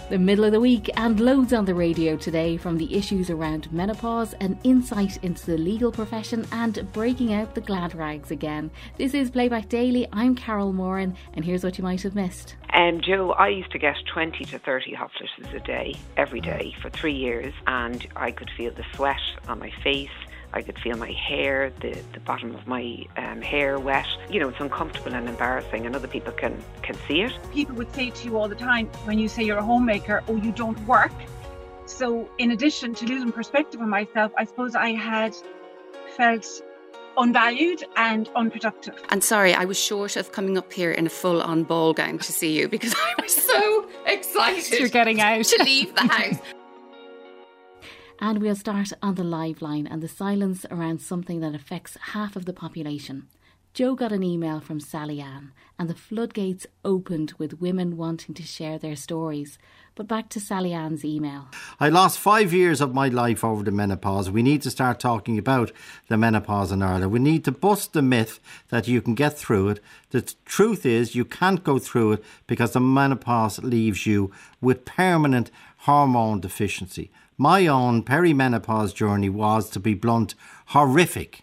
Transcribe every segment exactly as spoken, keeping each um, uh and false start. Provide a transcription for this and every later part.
The middle of the week and loads on the radio today, from the issues around menopause, an insight into the legal profession and breaking out the glad rags again. This is Playback Daily. I'm Carol Moran and here's what you might have missed. Um, Joe, I used to get twenty to thirty hot flushes a day, every day for three years, and I could feel the sweat on my face. I could feel my hair, the, the bottom of my um, hair wet. You know, it's uncomfortable and embarrassing, and other people can, can see it. People would say to you all the time, when you say you're a homemaker, oh, you don't work. So in addition to losing perspective on myself, I suppose I had felt unvalued and unproductive. And sorry, I was short of coming up here in a full-on ball gown to see you because I was so excited. You're getting out. To leave the house. And we'll start on the live line and the silence around something that affects half of the population. Joe got an email from Sally Ann and the floodgates opened with women wanting to share their stories. But back to Sally Ann's email. I lost five years of my life over the menopause. We need to start talking about the menopause in Ireland. We need to bust the myth that you can get through it. The truth is you can't go through it because the menopause leaves you with permanent hormone deficiency. My own perimenopause journey was, to be blunt, horrific.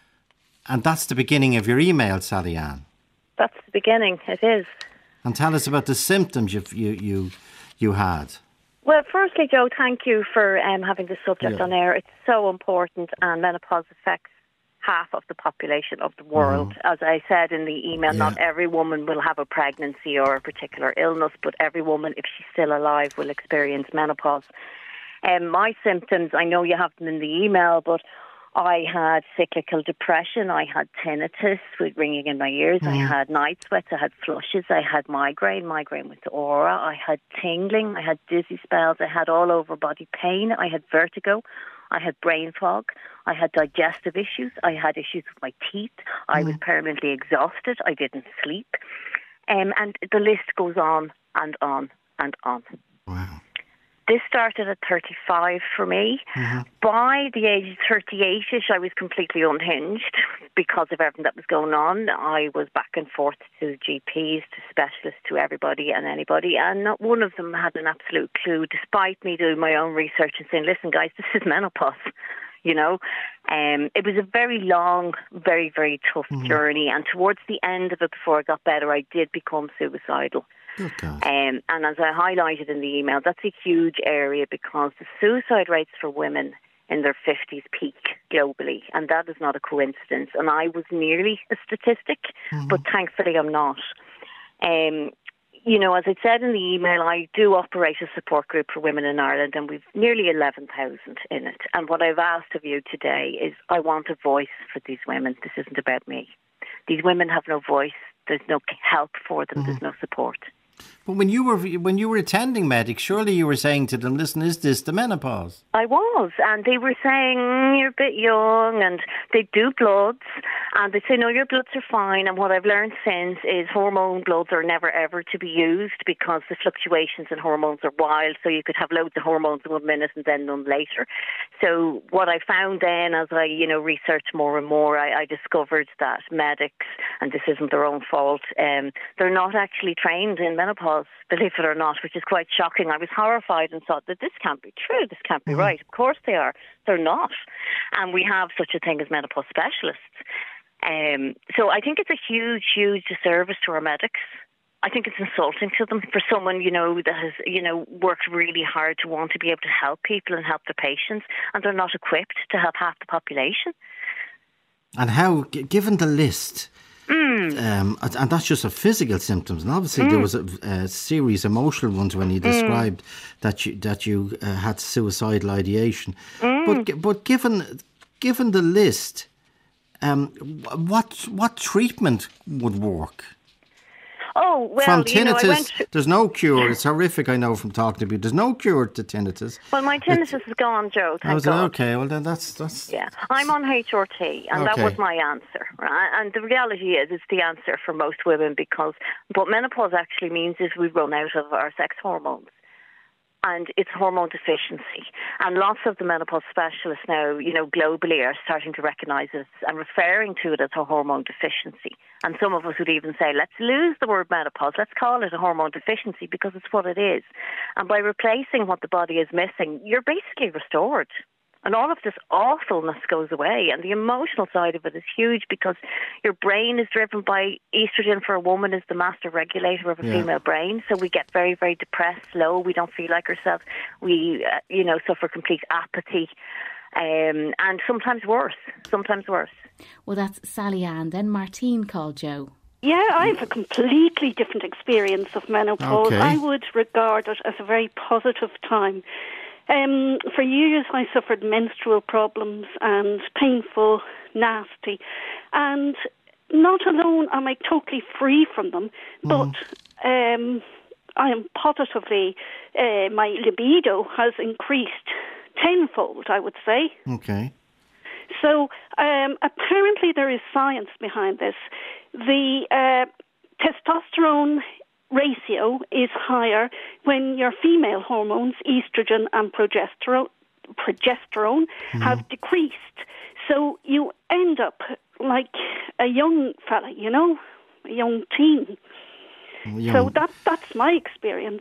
And that's the beginning of your email, Sally Ann. That's the beginning, it is. And tell us about the symptoms you you you, you had. Well, firstly, Joe, thank you for um, having this subject yeah. on air. It's so important, and menopause affects half of the population of the world. Mm-hmm. As I said in the email, yeah. not every woman will have a pregnancy or a particular illness, but every woman, if she's still alive, will experience menopause. Um, my symptoms, I know you have them in the email, but I had cyclical depression, I had tinnitus with ringing in my ears, mm. I had night sweats, I had flushes, I had migraine, migraine with the aura, I had tingling, I had dizzy spells, I had all over body pain, I had vertigo, I had brain fog, I had digestive issues, I had issues with my teeth, mm. I was permanently exhausted, I didn't sleep, um, and the list goes on and on and on. Wow. This started at thirty-five for me. Mm-hmm. By the age of thirty-eight-ish, I was completely unhinged because of everything that was going on. I was back and forth to G Ps, to specialists, to everybody and anybody, and not one of them had an absolute clue, despite me doing my own research and saying, listen, guys, this is menopause. You know, um, it was a very long, very, very tough mm-hmm. journey. And towards the end of it, before I got better, I did become suicidal. Oh, God. Um, and as I highlighted in the email, that's a huge area because the suicide rates for women in their fifties peak globally, and that is not a coincidence. And I was nearly a statistic, mm-hmm. but thankfully I'm not. Um, you know, as I said in the email, I do operate a support group for women in Ireland, and we've nearly eleven thousand in it. And what I've asked of you today is I want a voice for these women. This isn't about me. These women have no voice. There's no help for them. Mm-hmm. There's no support. But when you were when you were attending medics, surely you were saying to them, listen, is this the menopause? I was, and they were saying, mm, you're a bit young, and they do bloods, and they say, no, your bloods are fine. And what I've learned since is hormone bloods are never ever to be used because the fluctuations in hormones are wild, so you could have loads of hormones in one minute and then none later. So what I found then, as I, you know, researched more and more, I, I discovered that medics, and this isn't their own fault, um, they're not actually trained in menopause, believe it or not, which is quite shocking. I was horrified and thought that this can't be true, this can't be mm-hmm. right. Of course they are. They're not. And we have such a thing as menopause specialists. Um, so I think it's a huge, huge disservice to our medics. I think it's insulting to them for someone, you know, that has, you know, worked really hard to want to be able to help people and help their patients, and they're not equipped to help half the population. And how, g- given the list, mm. um, and that's just of physical symptoms, and obviously mm. there was a, a series of emotional ones when you described mm. that you that you uh, had suicidal ideation. Mm. But but given given the list, um, what what treatment would work? Oh, well, from tinnitus, you know, I went to... there's no cure. It's horrific, I know, from talking to you. There's no cure to tinnitus. Well, my tinnitus it's... is gone, Joe, thank oh, is it? God. Okay, well, then that's... that's yeah, I'm on H R T, and okay. that was my answer, right? And the reality is, it's the answer for most women because what menopause actually means is we run out of our sex hormones. and it's hormone deficiency. And lots of the menopause specialists now, you know, globally are starting to recognise it and referring to it as a hormone deficiency. And some of us would even say, let's lose the word menopause, let's call it a hormone deficiency because it's what it is. And by replacing what the body is missing, you're basically restored. And all of this awfulness goes away. And the emotional side of it is huge because your brain is driven by estrogen. For a woman is the master regulator of a yeah. female brain. So we get very, very depressed, low. We don't feel like ourselves. We, uh, you know, suffer complete apathy. Um, and sometimes worse, sometimes worse. Well, that's Sally Ann. Then Martine called Joe. Yeah, I have a completely different experience of menopause. Okay. I would regard it as a very positive time. Um, for years I suffered menstrual problems and painful, nasty, and not alone am I totally free from them, but mm. um, I am positively, uh, my libido has increased tenfold, I would say. Okay. So um, apparently there is science behind this. The uh, testosterone ratio is higher when your female hormones, estrogen and progesterone, progesterone mm. have decreased. So you end up like a young fella, you know, a young teen. Young. So that that's my experience.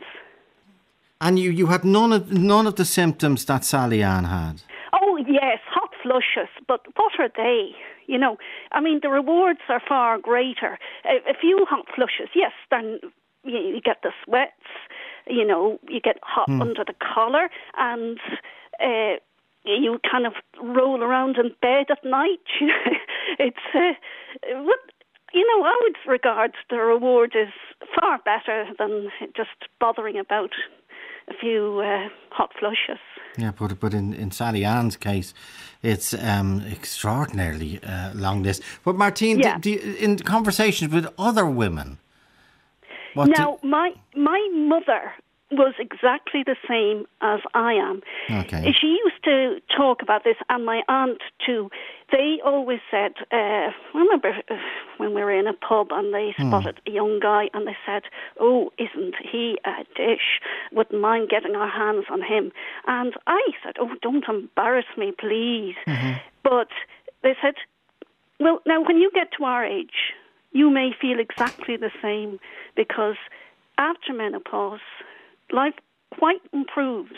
And you, you had none of none of the symptoms that Sally Ann had? Oh, yes, hot flushes, but what are they? You know, I mean, the rewards are far greater. A, a few hot flushes, yes, then you, you get the sweats, you know, you get hot hmm. under the collar, and uh, you kind of roll around in bed at night. It's, uh, what, you know, I would regard the reward is far better than just bothering about a few uh, hot flushes. Yeah, but but in, in Sally Ann's case, it's um, extraordinarily uh, long list. But Martine, yeah. do, do you, in conversations with other women, what now do, my my mother was exactly the same as I am. Okay. She used to talk about this, and my aunt too. They always said, uh, I remember when we were in a pub and they spotted hmm. a young guy and they said, oh, isn't he a dish? Wouldn't mind getting our hands on him. And I said, oh, don't embarrass me, please. Mm-hmm. But they said, well, now when you get to our age, you may feel exactly the same, because after menopause, life quite improves.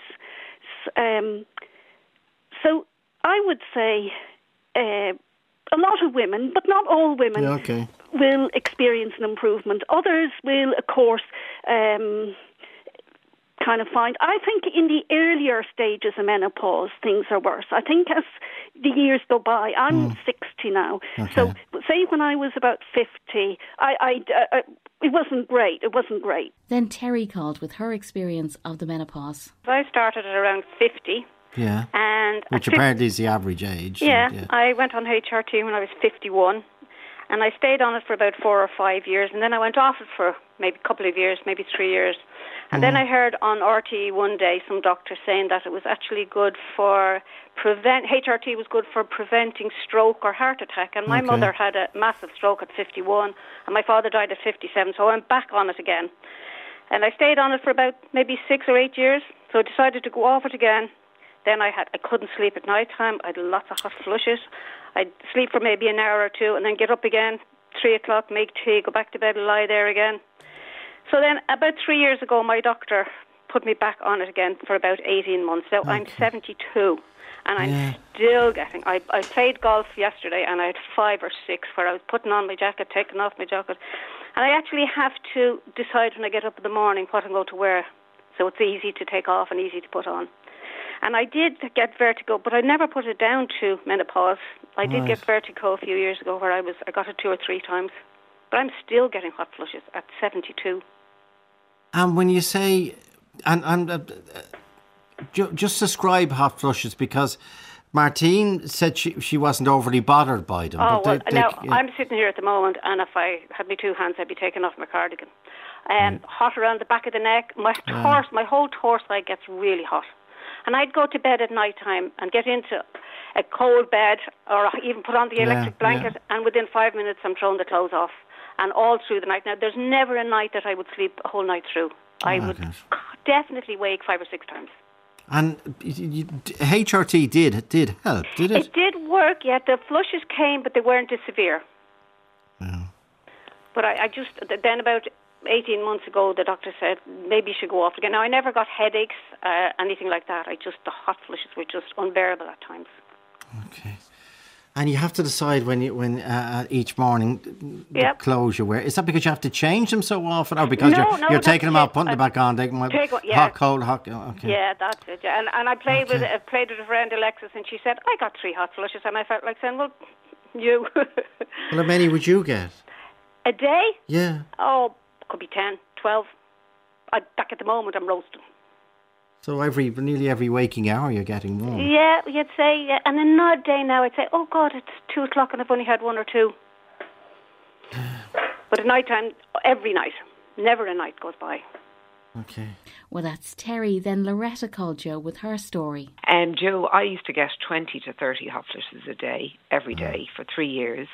Um, so I would say uh, a lot of women, but not all women, yeah, okay. will experience an improvement. Others will, of course, um, kind of find... I think in the earlier stages of menopause, things are worse. I think as the years go by, I'm mm. sixty now. Okay. So say when I was about fifty, I... I uh, It wasn't great. It wasn't great. Then Terry called with her experience of the menopause. I started at around fifty. Yeah. And Which apparently is the average age. Yeah, and, yeah. I went on H R T when I was fifty-one. And I stayed on it for about four or five years. And then I went off it for maybe a couple of years, maybe three years. And mm-hmm. then I heard on R T E one day some doctor saying that it was actually good for prevent H R T was good for preventing stroke or heart attack. And my okay. mother had a massive stroke at fifty-one, and my father died at fifty-seven. So I went back on it again, and I stayed on it for about maybe six or eight years. So I decided to go off it again. Then I had I couldn't sleep at night time. I had lots of hot flushes. I'd sleep for maybe an hour or two, and then get up again, three o'clock, make tea, go back to bed, and lie there again. So then, about three years ago, my doctor put me back on it again for about eighteen months. Now, okay. I'm seventy-two, and I'm yeah. still getting... I, I played golf yesterday, and I had five or six where I was putting on my jacket, taking off my jacket. And I actually have to decide when I get up in the morning what I'm going to wear. So it's easy to take off and easy to put on. And I did get vertigo, but I never put it down to menopause. I did right. get vertigo a few years ago where I was I got it two or three times. But I'm still getting hot flushes at seventy-two. And when you say, and, and uh, ju- just describe hot flushes, because Martine said she she wasn't overly bothered by them. Oh, but well, they, they, now, yeah. I'm sitting here at the moment, and if I had my two hands, I'd be taking off my cardigan. Um, mm. Hot around the back of the neck. My torso, yeah. my whole torso gets really hot. And I'd go to bed at night time and get into a cold bed, or even put on the electric yeah, blanket, yeah. and within five minutes I'm throwing the clothes off. And all through the night. Now, there's never a night that I would sleep a whole night through. I oh, would, gosh. God, definitely wake five or six times. And you, H R T did did help, did it? It did work, yeah. The flushes came, but they weren't as severe. Yeah. But I, I just, then about eighteen months ago, the doctor said, maybe you should go off again. Now, I never got headaches, uh, anything like that. I just, the hot flushes were just unbearable at times. Okay. And you have to decide when you when uh, each morning the yep. clothes you wear. Is that because you have to change them so often, or because no, you're no, you're taking them out, it. putting them back on, taking them Take, yeah. hot, cold, hot? Okay. Yeah, that's it. Yeah. And and I played okay. with uh, played with a friend, Alexis, and she said I got three hot flushes, and I felt like saying, well, you. Well, how many would you get a day? Yeah. Oh, could be ten, twelve. I, back at the moment, I'm roasting. So every nearly every waking hour you're getting one. Yeah, you'd say, yeah. And an odd day now, I'd say, oh God, it's two o'clock and I've only had one or two. But at night time, every night, never a night goes by. Okay. Well, that's Terry. Then Loretta called Joe with her story. Um, Joe, I used to get twenty to thirty hot flushes a day, every day, for three years.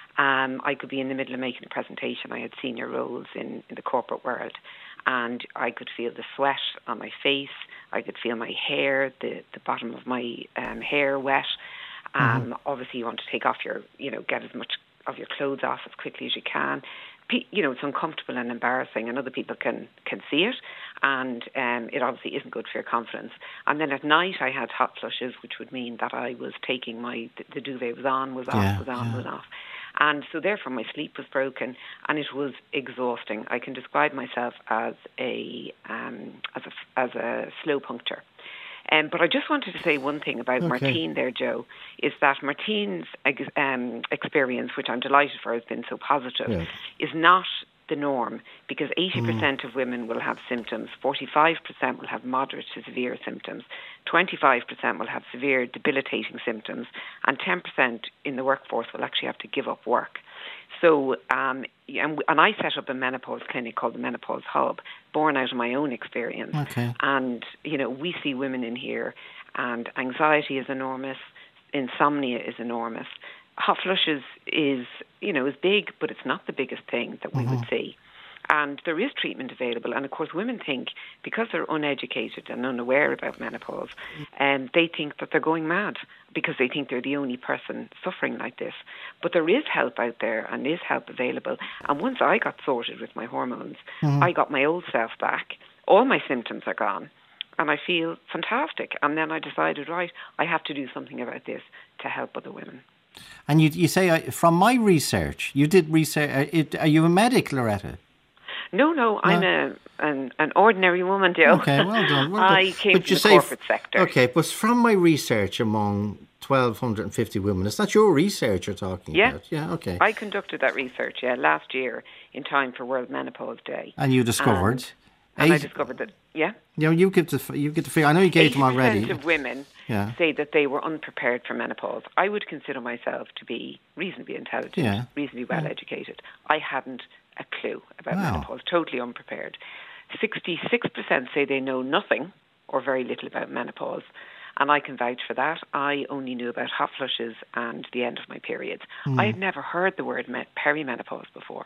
Um, I could be in the middle of making a presentation. I had senior roles in, in the corporate world, and I could feel the sweat on my face. I could feel my hair, the, the bottom of my um, hair wet. Um, mm-hmm. Obviously, you want to take off your, you know, get as much of your clothes off as quickly as you can. P- you know, it's uncomfortable and embarrassing, and other people can, can see it, and um, it obviously isn't good for your confidence. And then at night, I had hot flushes, which would mean that I was taking my, the, the duvet was on, was off, yeah, was on, yeah. was off. And so therefore my sleep was broken, and it was exhausting. I can describe myself as a um, as a as a slow puncture. Um, but I just wanted to say one thing about okay. Martine there, Joe, is that Martine's ex- um, experience, which I'm delighted for, has been so positive, yes. is not the norm, because eighty percent mm. of women will have symptoms, forty-five percent will have moderate to severe symptoms, twenty-five percent will have severe debilitating symptoms, and ten percent in the workforce will actually have to give up work. So, um, and, and I set up a menopause clinic called the Menopause Hub, born out of my own experience. Okay. And, you know, we see women in here, and anxiety is enormous, insomnia is enormous. Hot flushes is, you know, is big, but it's not the biggest thing that we mm-hmm. would see. And there is treatment available. And, of course, women think, because they're uneducated and unaware about menopause, and um, they think that they're going mad because they think they're the only person suffering like this. But there is help out there and is help available. And once I got sorted with my hormones, mm-hmm. I got my old self back. All my symptoms are gone. And I feel fantastic. And then I decided, right, I have to do something about this to help other women. And you you say, uh, from my research, you did research, uh, it, are you a medic, Loretta? No, no, I'm no. a an, an ordinary woman, Joe. Okay, well done. Well done. I came but from you the say, corporate sector. Okay, but from my research among twelve fifty women, is that your research you're talking yeah. about? Yeah, okay. I conducted that research, yeah, last year in time for World Menopause Day. And you discovered? And, and I discovered that, yeah. You know, you get the you get the figure. I know you gave them already. eighty percent of women yeah. say that they were unprepared for menopause. I would consider myself to be reasonably intelligent, yeah. reasonably well yeah. educated. I hadn't a clue about wow. menopause, totally unprepared. sixty-six percent say they know nothing or very little about menopause, and I can vouch for that. I only knew about hot flushes and the end of my periods. Mm. I had never heard the word perimenopause before.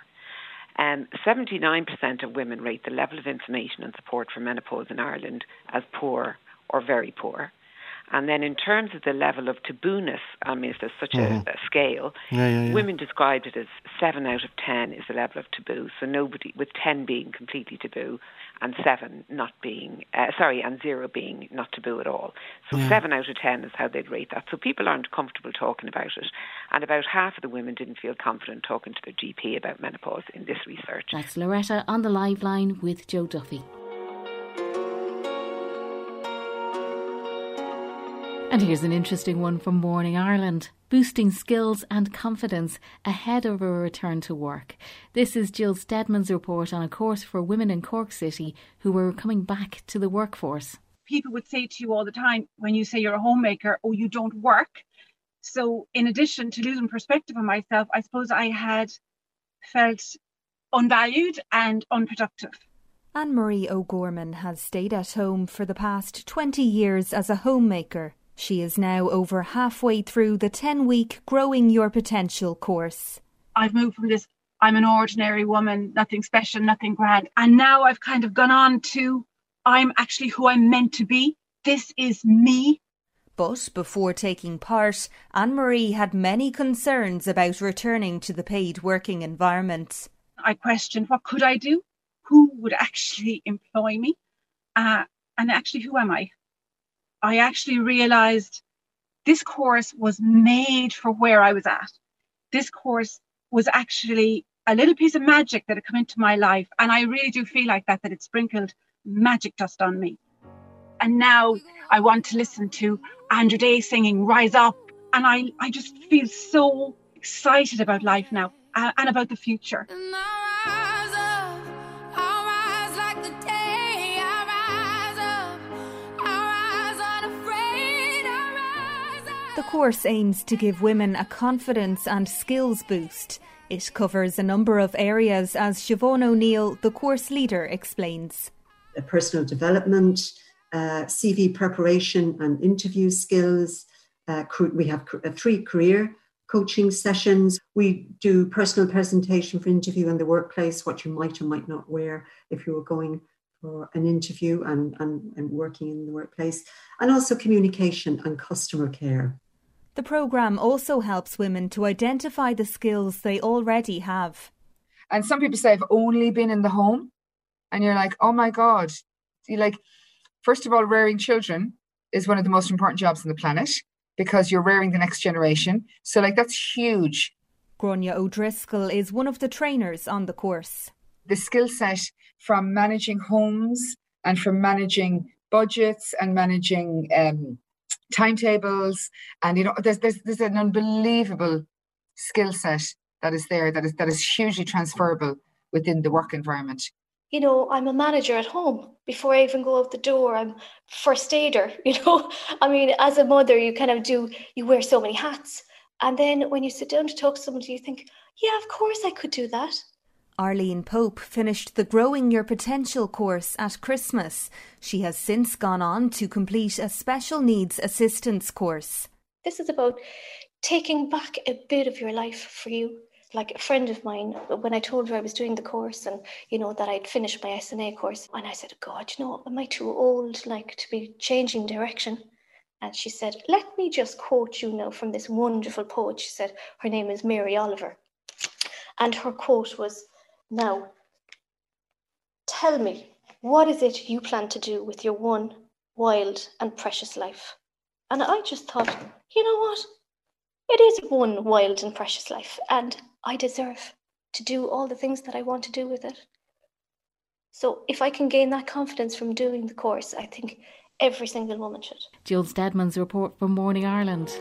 Um, seventy-nine percent of women rate the level of information and support for menopause in Ireland as poor or very poor. And then in terms of the level of tabooness, I mean, if there's such mm-hmm. a, a scale, yeah, yeah, yeah. women described it as seven out of ten is the level of taboo. So nobody, with ten being completely taboo and seven not being, uh, sorry, and zero being not taboo at all. So yeah. seven out of ten is how they'd rate that. So people aren't comfortable talking about it. And about half of the women didn't feel confident talking to their G P about menopause in this research. That's Loretta on the live line with Joe Duffy. And here's an interesting one from Morning Ireland. Boosting skills and confidence ahead of a return to work. This is Jill Stedman's report on a course for women in Cork City who were coming back to the workforce. People would say to you all the time, when you say you're a homemaker, oh, you don't work. So in addition to losing perspective on myself, I suppose I had felt unvalued and unproductive. Anne-Marie O'Gorman has stayed at home for the past twenty years as a homemaker. She is now over halfway through the ten-week Growing Your Potential course. I've moved from this, I'm an ordinary woman, nothing special, nothing grand. And now I've kind of gone on to I'm actually who I'm meant to be. This is me. But before taking part, Anne-Marie had many concerns about returning to the paid working environment. I questioned, what could I do? Who would actually employ me? Uh, and actually, who am I? I actually realised this course was made for where I was at. This course was actually a little piece of magic that had come into my life. And I really do feel like that, that it sprinkled magic dust on me. And now I want to listen to Andrew Day singing Rise Up. And I, I just feel so excited about life now uh, and about the future. The course aims to give women a confidence and skills boost. It covers a number of areas, as Siobhan O'Neill, the course leader, explains. Personal development, uh, C V preparation and interview skills. Uh, we have three career coaching sessions. We do personal presentation for interview in the workplace, what you might or might not wear if you were going for an interview and, and, and working in the workplace. And also communication and customer care. The programme also helps women to identify the skills they already have. And some people say, I've only been in the home. And you're like, oh my God. You're like, first of all, rearing children is one of the most important jobs on the planet because you're rearing the next generation. So like, that's huge. Gráinne O'Driscoll is one of the trainers on the course. The skill set from managing homes and from managing budgets and managing um, timetables, and you know, there's there's there's an unbelievable skill set that is there that is that is hugely transferable within the work environment. You know, I'm a manager at home. Before I even go out the door, I'm first aider. You know, I mean, as a mother, you kind of do you wear so many hats, and then when you sit down to talk to somebody, you think, yeah, of course I could do that. Arlene Pope finished the Growing Your Potential course at Christmas. She has since gone on to complete a special needs assistance course. This is about taking back a bit of your life for you. Like a friend of mine, when I told her I was doing the course and, you know, that I'd finished my S N A course, and I said, God, you know, am I too old, like, to be changing direction? And she said, let me just quote you now from this wonderful poet. She said, her name is Mary Oliver. And her quote was, now, tell me, what is it you plan to do with your one wild and precious life? And I just thought, you know what? It is one wild and precious life, and I deserve to do all the things that I want to do with it. So if I can gain that confidence from doing the course, I think every single woman should. Jill Stedman's report from Morning Ireland.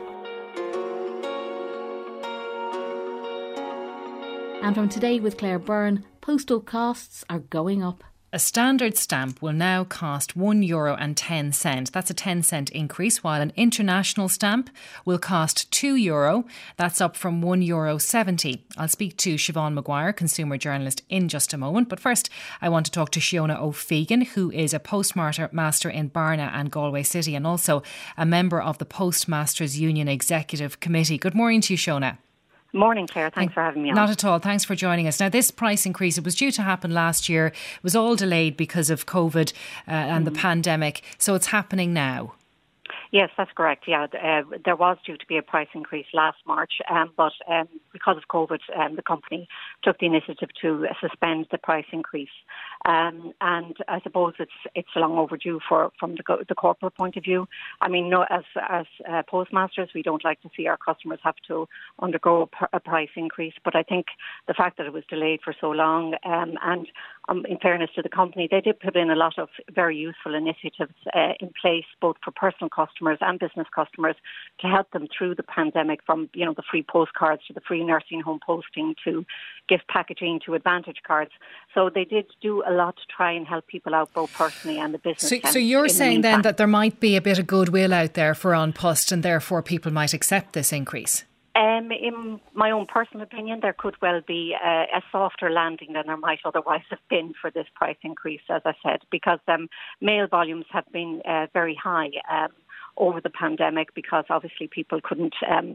And from Today with Claire Byrne, postal costs are going up. A standard stamp will now cost one euro and ten cents. That's a ten cent increase, while an international stamp will cost two euro. That's up from one euro seventy. I'll speak to Siobhan Maguire, consumer journalist, in just a moment. But first, I want to talk to Shiona O'Fegan, who is a postmaster in Barna and Galway City and also a member of the Postmasters Union Executive Committee. Good morning to you, Shiona. Morning, Claire. Thanks for having me on. Not at all. Thanks for joining us. Now, this price increase, it was due to happen last year. It was all delayed because of COVID uh, and mm. the pandemic. So it's happening now. Yes, that's correct. Yeah, uh, there was due to be a price increase last March, um, but um, because of COVID, um, the company took the initiative to uh, suspend the price increase. Um, and I suppose it's it's long overdue for from the, the corporate point of view. I mean, no, as as uh, postmasters, we don't like to see our customers have to undergo a, a price increase. But I think the fact that it was delayed for so long, um, and um, in fairness to the company, they did put in a lot of very useful initiatives uh, in place, both for personal customers and business customers, to help them through the pandemic, from, you know, the free postcards to the free nursing home posting to gift packaging to Advantage cards. So they did do a lot to try and help people out, both personally and the business. So, so you're saying the then that there might be a bit of goodwill out there for An Post, and therefore people might accept this increase? Um, in my own personal opinion, there could well be a, a softer landing than there might otherwise have been for this price increase, as I said, because um, mail volumes have been uh, very high um, over the pandemic, because obviously people couldn't um,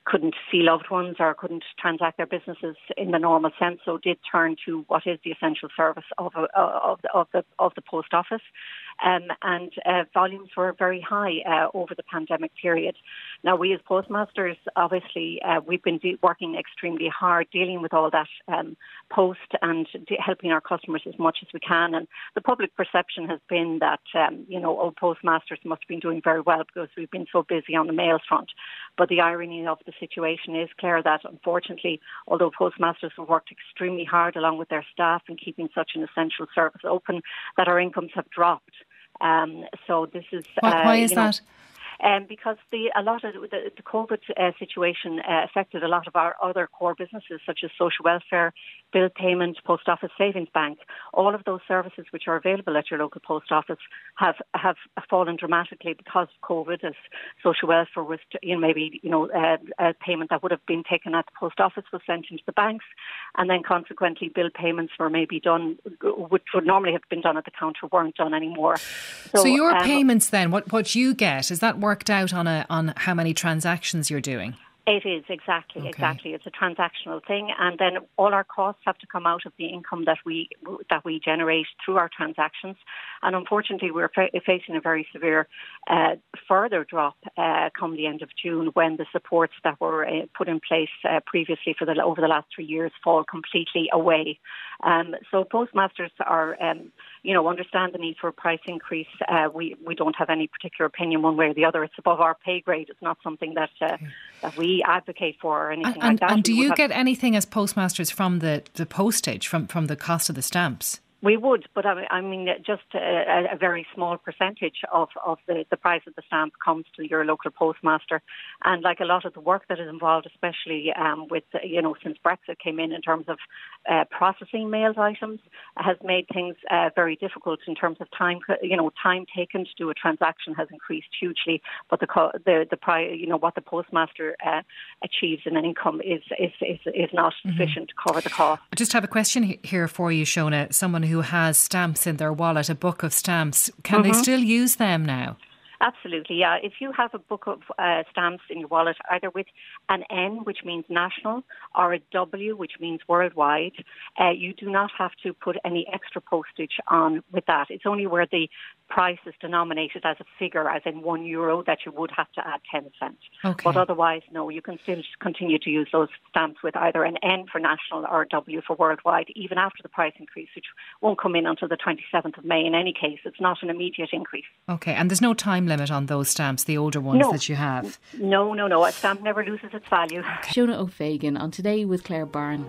couldn't see loved ones or couldn't transact their businesses in the normal sense, so did turn to what is the essential service of a, of the of the of the post office, um, and uh, volumes were very high uh, over the pandemic period. Now, we as postmasters, obviously, uh, we've been de- working extremely hard dealing with all that um, post and de- helping our customers as much as we can. And the public perception has been that um, you know, old postmasters must have been doing very well because we've been so busy on the mail front. But the irony of the situation is, Claire, that unfortunately, although postmasters have worked extremely hard along with their staff in keeping such an essential service open, that our incomes have dropped. Um, so this is why, uh, why is you know, that? Um, because the a lot of the, the COVID uh, situation uh, affected a lot of our other core businesses, such as social welfare, bill payment, post office savings bank. All of those services which are available at your local post office have have fallen dramatically because of COVID. As social welfare was, you know, maybe you know uh, a payment that would have been taken at the post office was sent into the banks, and then consequently bill payments were maybe done, which would normally have been done at the counter, weren't done anymore. So, so your um, payments then, what what you get, is that worked out on a on how many transactions you're doing? It is, exactly, okay. exactly. It's a transactional thing, and then all our costs have to come out of the income that we that we generate through our transactions. And unfortunately, we're fa- facing a very severe uh, further drop uh, come the end of June, when the supports that were uh, put in place uh, previously for the over the last three years fall completely away. Um, so postmasters are, um, you know, understand the need for a price increase. Uh, we we don't have any particular opinion one way or the other. It's above our pay grade. It's not something that uh, that we advocate for or anything and, like that. And do you have, get anything as postmasters from the, the postage, from, from the cost of the stamps? We would, but I mean, I mean just a, a very small percentage of, of the, the price of the stamp comes to your local postmaster. And like a lot of the work that is involved, especially um, with, you know, since Brexit came in, in terms of uh, processing mailed items, has made things uh, very difficult in terms of time, you know, time taken to do a transaction has increased hugely. But the, the, the price, you know, what the postmaster uh, achieves in an income is, is, is, is not mm-hmm. sufficient to cover the cost. I just have a question here for you, Shona. Someone who who has stamps in their wallet, a book of stamps, can mm-hmm. they still use them now? Absolutely, yeah. If you have a book of uh, stamps in your wallet, either with an N, which means national, or a W, which means worldwide, uh, you do not have to put any extra postage on with that. It's only where the price is denominated as a figure, as in one euro, that you would have to add ten cents. Okay. But otherwise, no, you can still continue to use those stamps with either an N for national or a W for worldwide, even after the price increase, which won't come in until the twenty-seventh of May in any case. It's not an immediate increase. Okay, and there's no time limit on those stamps, the older ones no. that you have? No, no, no. A stamp never loses its value. Okay. Shona O'Fagan on Today with Claire Byrne.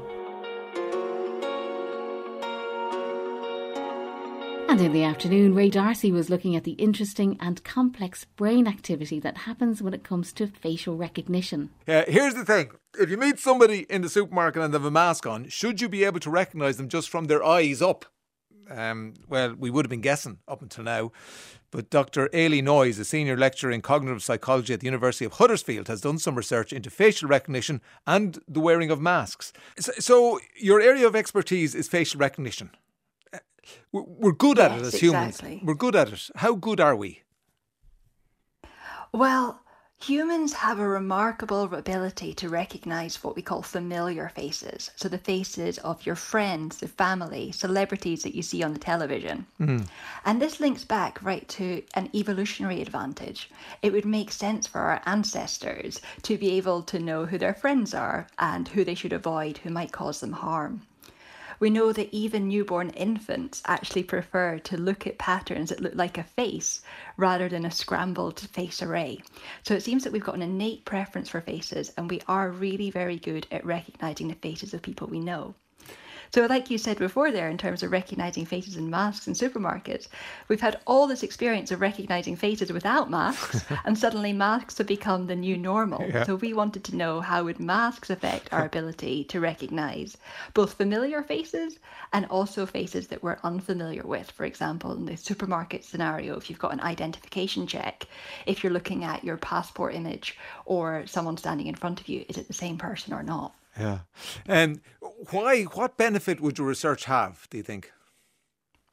And in the afternoon, Ray Darcy was looking at the interesting and complex brain activity that happens when it comes to facial recognition. Yeah, here's the thing. If you meet somebody in the supermarket and they have a mask on, should you be able to recognise them just from their eyes up? Um, well, we would have been guessing up until now. But Doctor Ailey Noyes, a senior lecturer in cognitive psychology at the University of Huddersfield, has done some research into facial recognition and the wearing of masks. So, so your area of expertise is facial recognition. We're good at yes, it as humans. Exactly. We're good at it. How good are we? Well, humans have a remarkable ability to recognise what we call familiar faces. So the faces of your friends, the family, celebrities that you see on the television. Mm. And this links back right to an evolutionary advantage. It would make sense for our ancestors to be able to know who their friends are and who they should avoid, who might cause them harm. We know that even newborn infants actually prefer to look at patterns that look like a face rather than a scrambled face array. So it seems that we've got an innate preference for faces, and we are really very good at recognising the faces of people we know. So like you said before there, in terms of recognising faces in masks in supermarkets, we've had all this experience of recognising faces without masks, and suddenly masks have become the new normal. Yeah. So we wanted to know, how would masks affect our ability to recognise both familiar faces and also faces that we're unfamiliar with? For example, in the supermarket scenario, if you've got an identification check, if you're looking at your passport image or someone standing in front of you, is it the same person or not? Yeah. And why? What benefit would your research have, do you think?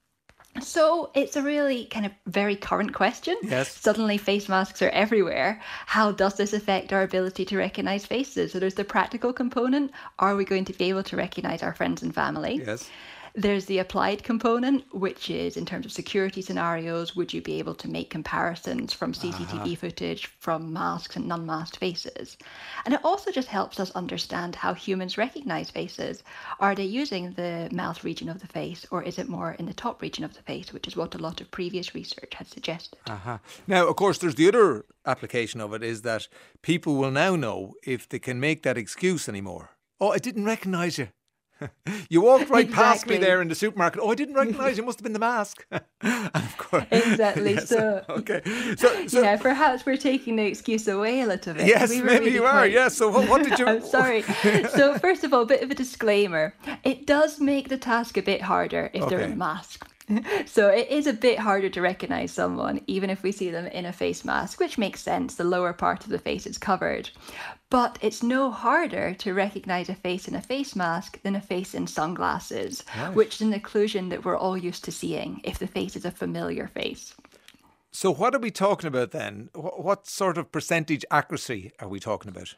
So it's a really kind of very current question. Yes. Suddenly face masks are everywhere. How does this affect our ability to recognise faces? So there's the practical component. Are we going to be able to recognise our friends and family? Yes. There's the applied component, which is in terms of security scenarios, would you be able to make comparisons from C C T V uh-huh. footage from masked and non-masked faces? And it also just helps us understand how humans recognise faces. Are they using the mouth region of the face, or is it more in the top region of the face, which is what a lot of previous research had suggested. Uh-huh. Now, of course, there's the other application of it is that people will now know if they can make that excuse anymore. Oh, I didn't recognise you. You walked right exactly. past me there in the supermarket. Oh, I didn't recognise you. Must have been the mask. And of course, exactly. Yes, so, okay. So, so, yeah, perhaps we're taking the excuse away a little bit. Yes, we maybe really you are. Yes. So, what, what did you? I'm sorry. So, first of all, a bit of a disclaimer. It does make the task a bit harder if okay. they're in a mask. So it is a bit harder to recognise someone, even if we see them in a face mask, which makes sense. The lower part of the face is covered. But it's no harder to recognise a face in a face mask than a face in sunglasses, right. which is an occlusion that we're all used to seeing if the face is a familiar face. So what are we talking about then? What sort of percentage accuracy are we talking about?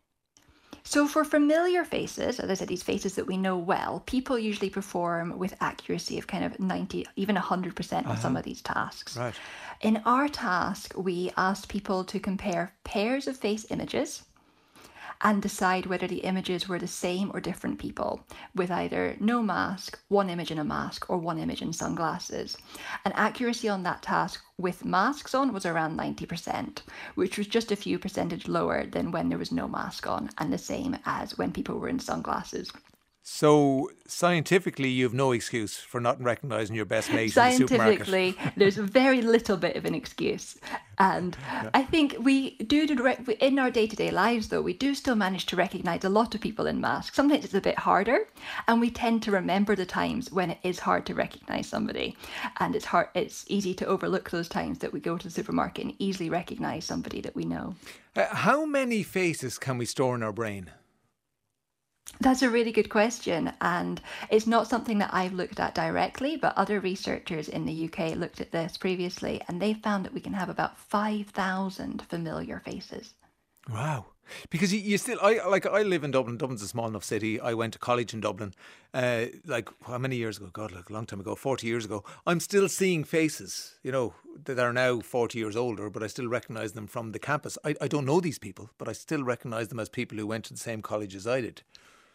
So for familiar faces, as I said, these faces that we know well, people usually perform with accuracy of kind of ninety, even one hundred percent on uh-huh. some of these tasks. Right. In our task, we asked people to compare pairs of face images and decide whether the images were the same or different people, with either no mask, one image in a mask, or one image in sunglasses. And accuracy on that task with masks on was around ninety percent, which was just a few percentage lower than when there was no mask on, and the same as when people were in sunglasses. So scientifically, you have no excuse for not recognising your best mate in the supermarket. Scientifically, there's very little bit of an excuse. And yeah. I think we do, in our day-to-day lives, though, we do still manage to recognise a lot of people in masks. Sometimes it's a bit harder, and we tend to remember the times when it is hard to recognise somebody. And it's hard. It's easy to overlook those times that we go to the supermarket and easily recognise somebody that we know. Uh, how many faces can we store in our brain? That's a really good question, and it's not something that I've looked at directly, but other researchers in the U K looked at this previously, and they found that we can have about five thousand familiar faces. Wow. Because you, you still, I like, I live in Dublin. Dublin's a small enough city. I went to college in Dublin, uh, like how many years ago? God, like a long time ago, forty years ago. I'm still seeing faces, you know, that are now forty years older, but I still recognise them from the campus. I, I don't know these people, but I still recognise them as people who went to the same college as I did.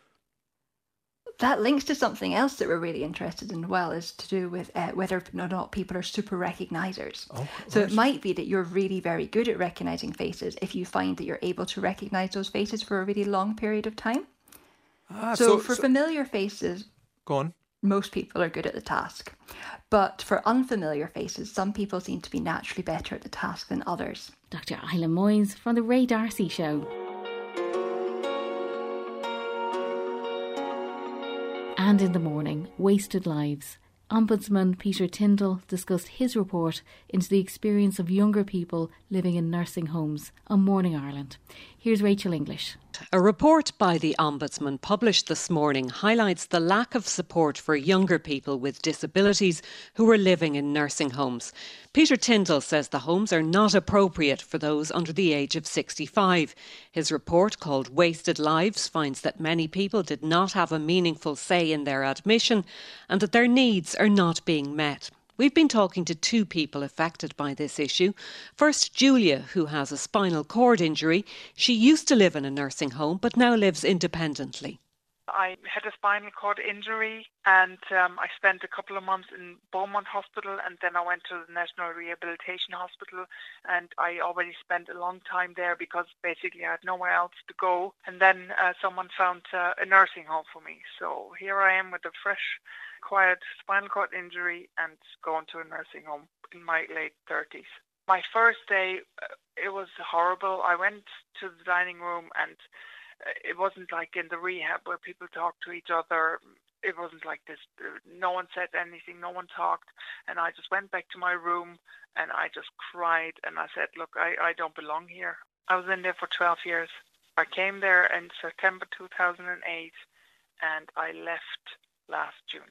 That links to something else that we're really interested in as well, is to do with uh, whether or not people are super recognisers. Oh, so right. It might be that you're really very good at recognising faces if you find that you're able to recognise those faces for a really long period of time. Ah, so, so for so, familiar faces, go on. Most people are good at the task. But for unfamiliar faces, some people seem to be naturally better at the task than others. Doctor Isla Moyes from the Ray D'Arcy Show. And in the morning, Wasted Lives. Ombudsman Peter Tyndall discussed his report into the experience of younger people living in nursing homes on Morning Ireland. Here's Rachel English. A report by the Ombudsman published this morning highlights the lack of support for younger people with disabilities who are living in nursing homes. Peter Tyndall says the homes are not appropriate for those under the age of sixty-five. His report, called Wasted Lives, finds that many people did not have a meaningful say in their admission and that their needs are not being met. We've been talking to two people affected by this issue. First, Julia, who has a spinal cord injury. She used to live in a nursing home but now lives independently. I had a spinal cord injury and um, I spent a couple of months in Beaumont Hospital, and then I went to the National Rehabilitation Hospital, and I already spent a long time there because basically I had nowhere else to go. And then uh, someone found uh, a nursing home for me. So here I am with a fresh, acquired spinal cord injury and going to a nursing home in my late thirties. My first day, uh, it was horrible. I went to the dining room and it wasn't like in the rehab where people talk to each other. It wasn't like this. No one said anything. No one talked. And I just went back to my room and I just cried. And I said, look, I, I don't belong here. I was in there for twelve years. I came there in September two thousand eight and I left last June.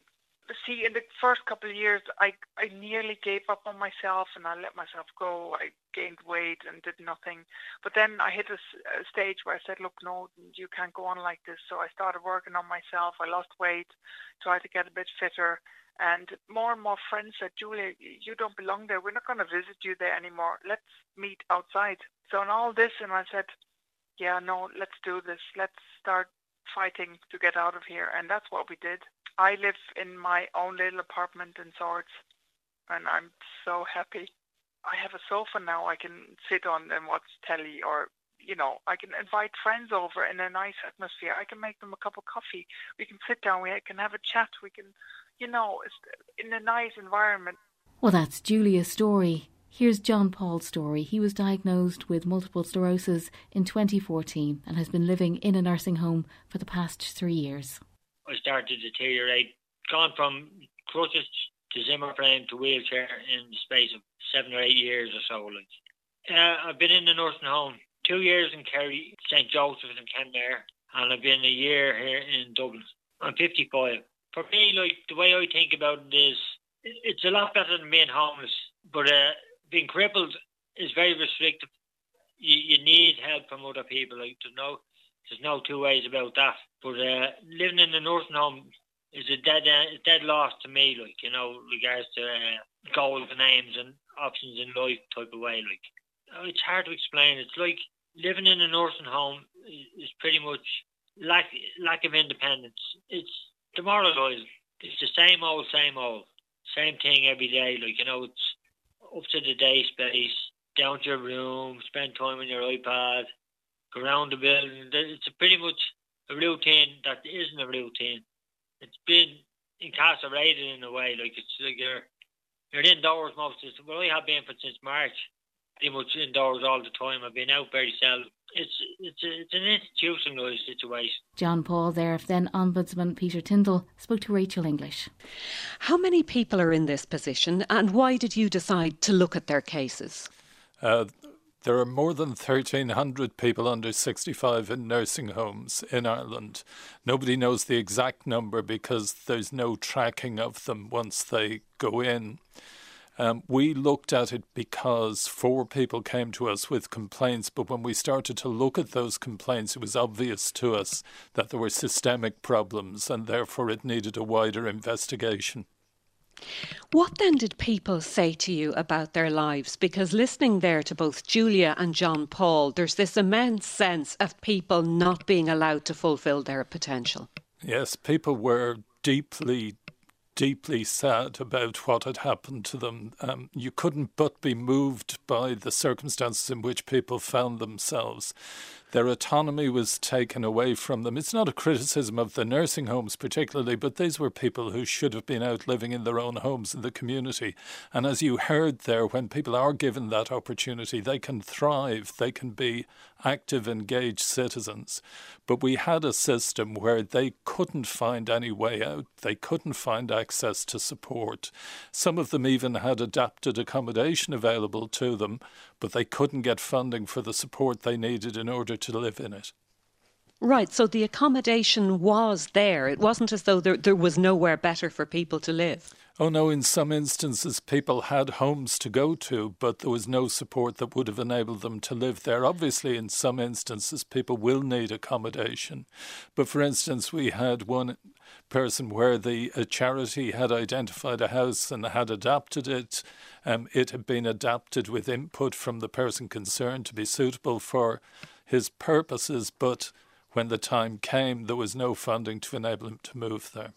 see, in the first couple of years, I I nearly gave up on myself and I let myself go. I gained weight and did nothing. But then I hit a, a stage where I said, look, no, you can't go on like this. So I started working on myself. I lost weight, tried to get a bit fitter. And more and more friends said, Julia, you don't belong there. We're not going to visit you there anymore. Let's meet outside. So in all this, and I said, yeah, no, let's do this. Let's start fighting to get out of here. And that's what we did. I live in my own little apartment in Swords, and I'm so happy. I have a sofa now I can sit on and watch telly, or, you know, I can invite friends over in a nice atmosphere. I can make them a cup of coffee. We can sit down, we can have a chat, we can, you know, in a nice environment. Well, that's Julia's story. Here's John Paul's story. He was diagnosed with multiple sclerosis in twenty fourteen and has been living in a nursing home for the past three years. I started to deteriorate, gone from crutches to Zimmer frame to wheelchair in the space of seven or eight years or so. Like, uh, I've been in the nursing home two years in Kerry, Saint Joseph's in Kenmare, and I've been a year here in Dublin. I'm fifty-five. For me, like, the way I think about it is, it's a lot better than being homeless, but uh, being crippled is very restrictive. You, you need help from other people. Like, there's no, there's no two ways about that. But uh, living in the nursing home is a dead uh, dead loss to me, like, you know, regards to uh, goals and aims and options in life type of way. Like, it's hard to explain. It's like living in a nursing home is pretty much lack lack of independence. It's demoralising. It's the same old, same old, same thing every day. Like, you know, it's up to the day space, down to your room, spend time on your iPad, go around the building. It's a pretty much a routine that isn't a routine. It's been incarcerated in a way. Like, it's like you're you're indoors most of the time. Well, I have been for since March, pretty much indoors all the time. I've been out very seldom. It's it's a, it's an institutionalised situation. John Paul there, then Ombudsman Peter Tyndall, spoke to Rachel English. How many people are in this position, and why did you decide to look at their cases? Uh, There are more than thirteen hundred people under sixty-five in nursing homes in Ireland. Nobody knows the exact number because there's no tracking of them once they go in. Um, we looked at it because four people came to us with complaints, but when we started to look at those complaints, it was obvious to us that there were systemic problems and therefore it needed a wider investigation. What then did people say to you about their lives? Because listening there to both Julia and John Paul, there's this immense sense of people not being allowed to fulfil their potential. Yes, people were deeply, deeply sad about what had happened to them. Um, you couldn't but be moved by the circumstances in which people found themselves. Their autonomy was taken away from them. It's not a criticism of the nursing homes particularly, but these were people who should have been out living in their own homes in the community. And as you heard there, when people are given that opportunity, they can thrive, they can be active, engaged citizens. But we had a system where they couldn't find any way out. They couldn't find access to support. Some of them even had adapted accommodation available to them, but they couldn't get funding for the support they needed in order to live in it. Right, so the accommodation was there. It wasn't as though there, there was nowhere better for people to live. Oh no, in some instances people had homes to go to, but there was no support that would have enabled them to live there. Obviously, in some instances people will need accommodation. But for instance, we had one person where the a charity had identified a house and had adapted it. Um, it had been adapted with input from the person concerned to be suitable for his purposes, but when the time came, there was no funding to enable him to move there.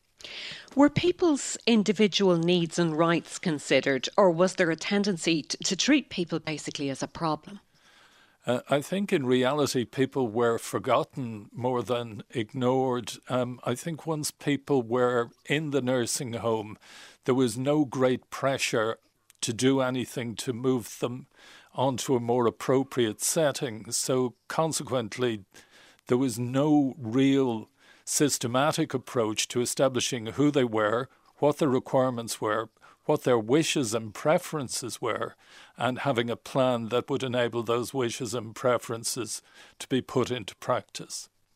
Were people's individual needs and rights considered, or was there a tendency to, to treat people basically as a problem? Uh, I think in reality people were forgotten more than ignored. Um, I think once people were in the nursing home, there was no great pressure to do anything to move them onto a more appropriate setting. So consequently, there was no real systematic approach to establishing who they were, what their requirements were, what their wishes and preferences were, and having a plan that would enable those wishes and preferences to be put into practice.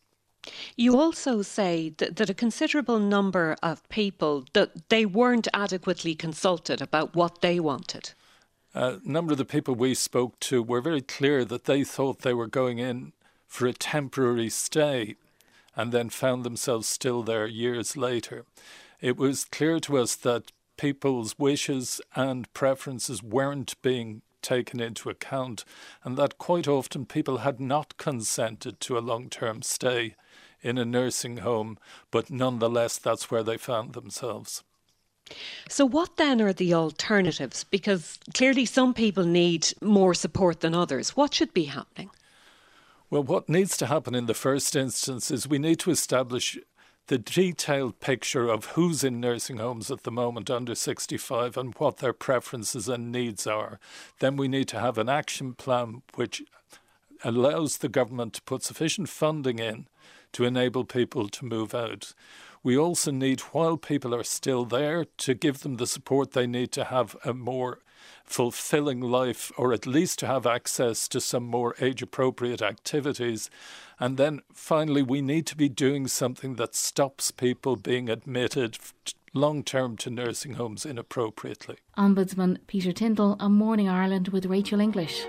You also say that, that a considerable number of people, that they weren't adequately consulted about what they wanted. A number of the people we spoke to were very clear that they thought they were going in for a temporary stay and then found themselves still there years later. It was clear to us that people's wishes and preferences weren't being taken into account, and that quite often people had not consented to a long-term stay in a nursing home, but nonetheless that's where they found themselves. So what then are the alternatives? Because clearly some people need more support than others. What should be happening? Well, what needs to happen in the first instance is we need to establish the detailed picture of who's in nursing homes at the moment under sixty-five and what their preferences and needs are. Then we need to have an action plan which allows the government to put sufficient funding in to enable people to move out. We also need, while people are still there, to give them the support they need to have a more fulfilling life, or at least to have access to some more age-appropriate activities. And then finally, we need to be doing something that stops people being admitted long-term to nursing homes inappropriately. Ombudsman Peter Tyndall on Morning Ireland with Rachel English.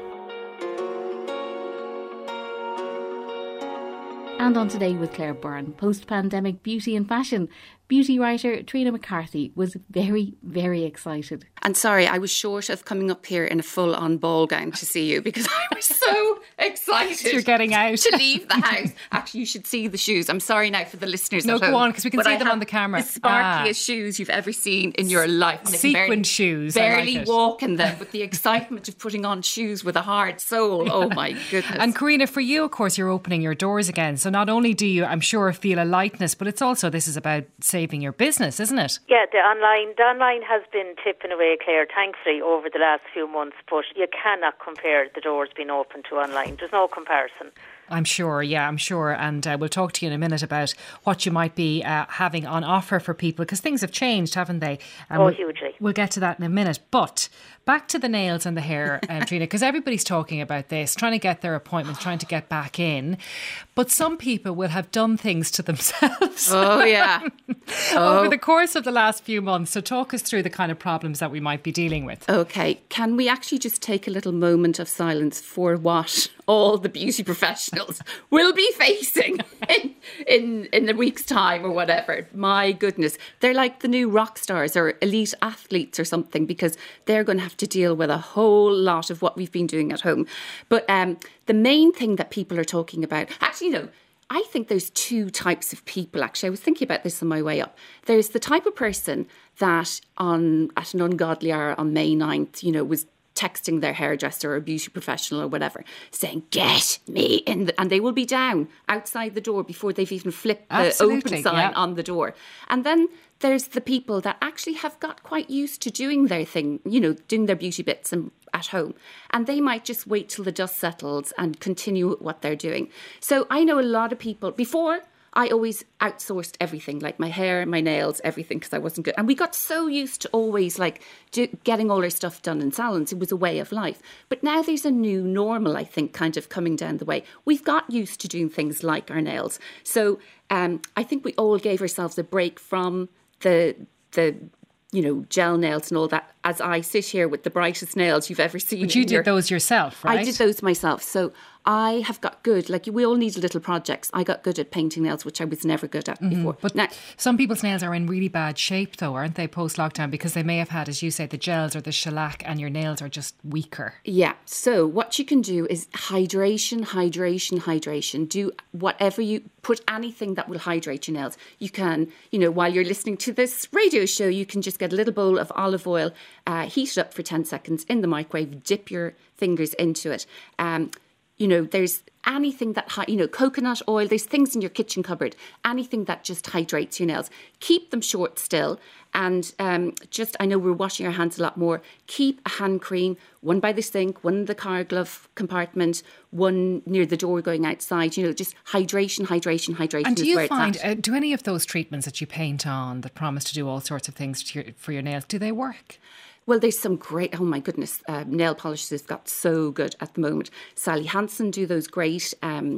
And on Today with Claire Byrne, post-pandemic beauty and fashion. Beauty writer Trina McCarthy was very, very excited. And sorry, I was short of coming up here in a full-on ball gown to see you because I was so excited. You're getting out. To leave the house. Actually, you should see the shoes. I'm sorry now for the listeners no, at home. No, go on, because we can but see I them on the camera. The sparkliest ah. shoes you've ever seen in your life. Sequin shoes. Barely like walk in them, but the excitement of putting on shoes with a hard sole. Oh, my goodness. And Karina, for you, of course, you're opening your doors again. So not only do you, I'm sure, feel a lightness, but it's also, this is about saving your business, isn't it? Yeah, the online the online has been tipping away, Claire, thankfully, over the last few months, but you cannot compare the doors being open to online. There's no comparison. I'm sure, yeah, I'm sure. And uh, we'll talk to you in a minute about what you might be uh, having on offer for people, because things have changed, haven't they? And oh, we'll, hugely. We'll get to that in a minute. But back to the nails and the hair, um, Trina, because everybody's talking about this, trying to get their appointments, trying to get back in. But some people will have done things to themselves. Oh, yeah. oh. Over the course of the last few months. So talk us through the kind of problems that we might be dealing with. Okay. Can we actually just take a little moment of silence for what all the beauty professionals will be facing in, in, in a week's time or whatever? My goodness. They're like the new rock stars or elite athletes or something, because they're going to have to deal with a whole lot of what we've been doing at home. But um, the main thing that people are talking about, actually, no, I think there's two types of people, actually. I was thinking about this on my way up. There's the type of person that on at an ungodly hour on May ninth, you know, was texting their hairdresser or beauty professional or whatever, saying, get me in, the, and they will be down outside the door before they've even flipped the Absolutely, open sign yeah. on the door. And then there's the people that actually have got quite used to doing their thing, you know, doing their beauty bits and at home. And they might just wait till the dust settles and continue with what they're doing. So I know a lot of people, before I always outsourced everything, like my hair, my nails, everything, because I wasn't good. And we got so used to always like do, getting all our stuff done in salons. It was a way of life. But now there's a new normal, I think, kind of coming down the way. We've got used to doing things like our nails. So um, I think we all gave ourselves a break from the the you know, gel nails and all that, as I sit here with the brightest nails you've ever seen. But you did your... those yourself, right? I did those myself. So I have got good, like we all need little projects. I got good at painting nails, which I was never good at mm-hmm. before. But now, some people's nails are in really bad shape though, aren't they, post-lockdown? Because they may have had, as you say, the gels or the shellac, and your nails are just weaker. Yeah. So what you can do is hydration, hydration, hydration. Do whatever you, put anything that will hydrate your nails. You can, you know, while you're listening to this radio show, you can just get a little bowl of olive oil, uh, heat it up for ten seconds in the microwave, dip your fingers into it. Um, You know, there's anything that, you know, coconut oil, there's things in your kitchen cupboard, anything that just hydrates your nails. Keep them short still. And um, just, I know we're washing our hands a lot more. Keep a hand cream, one by the sink, one in the car glove compartment, one near the door going outside. You know, just hydration, hydration, hydration. And do is you where find, it's at. Uh, do any of those treatments that you paint on that promise to do all sorts of things to your, for your nails, do they work? Well, there's some great, oh my goodness, uh, nail polishes have got so good at the moment. Sally Hansen do those great um,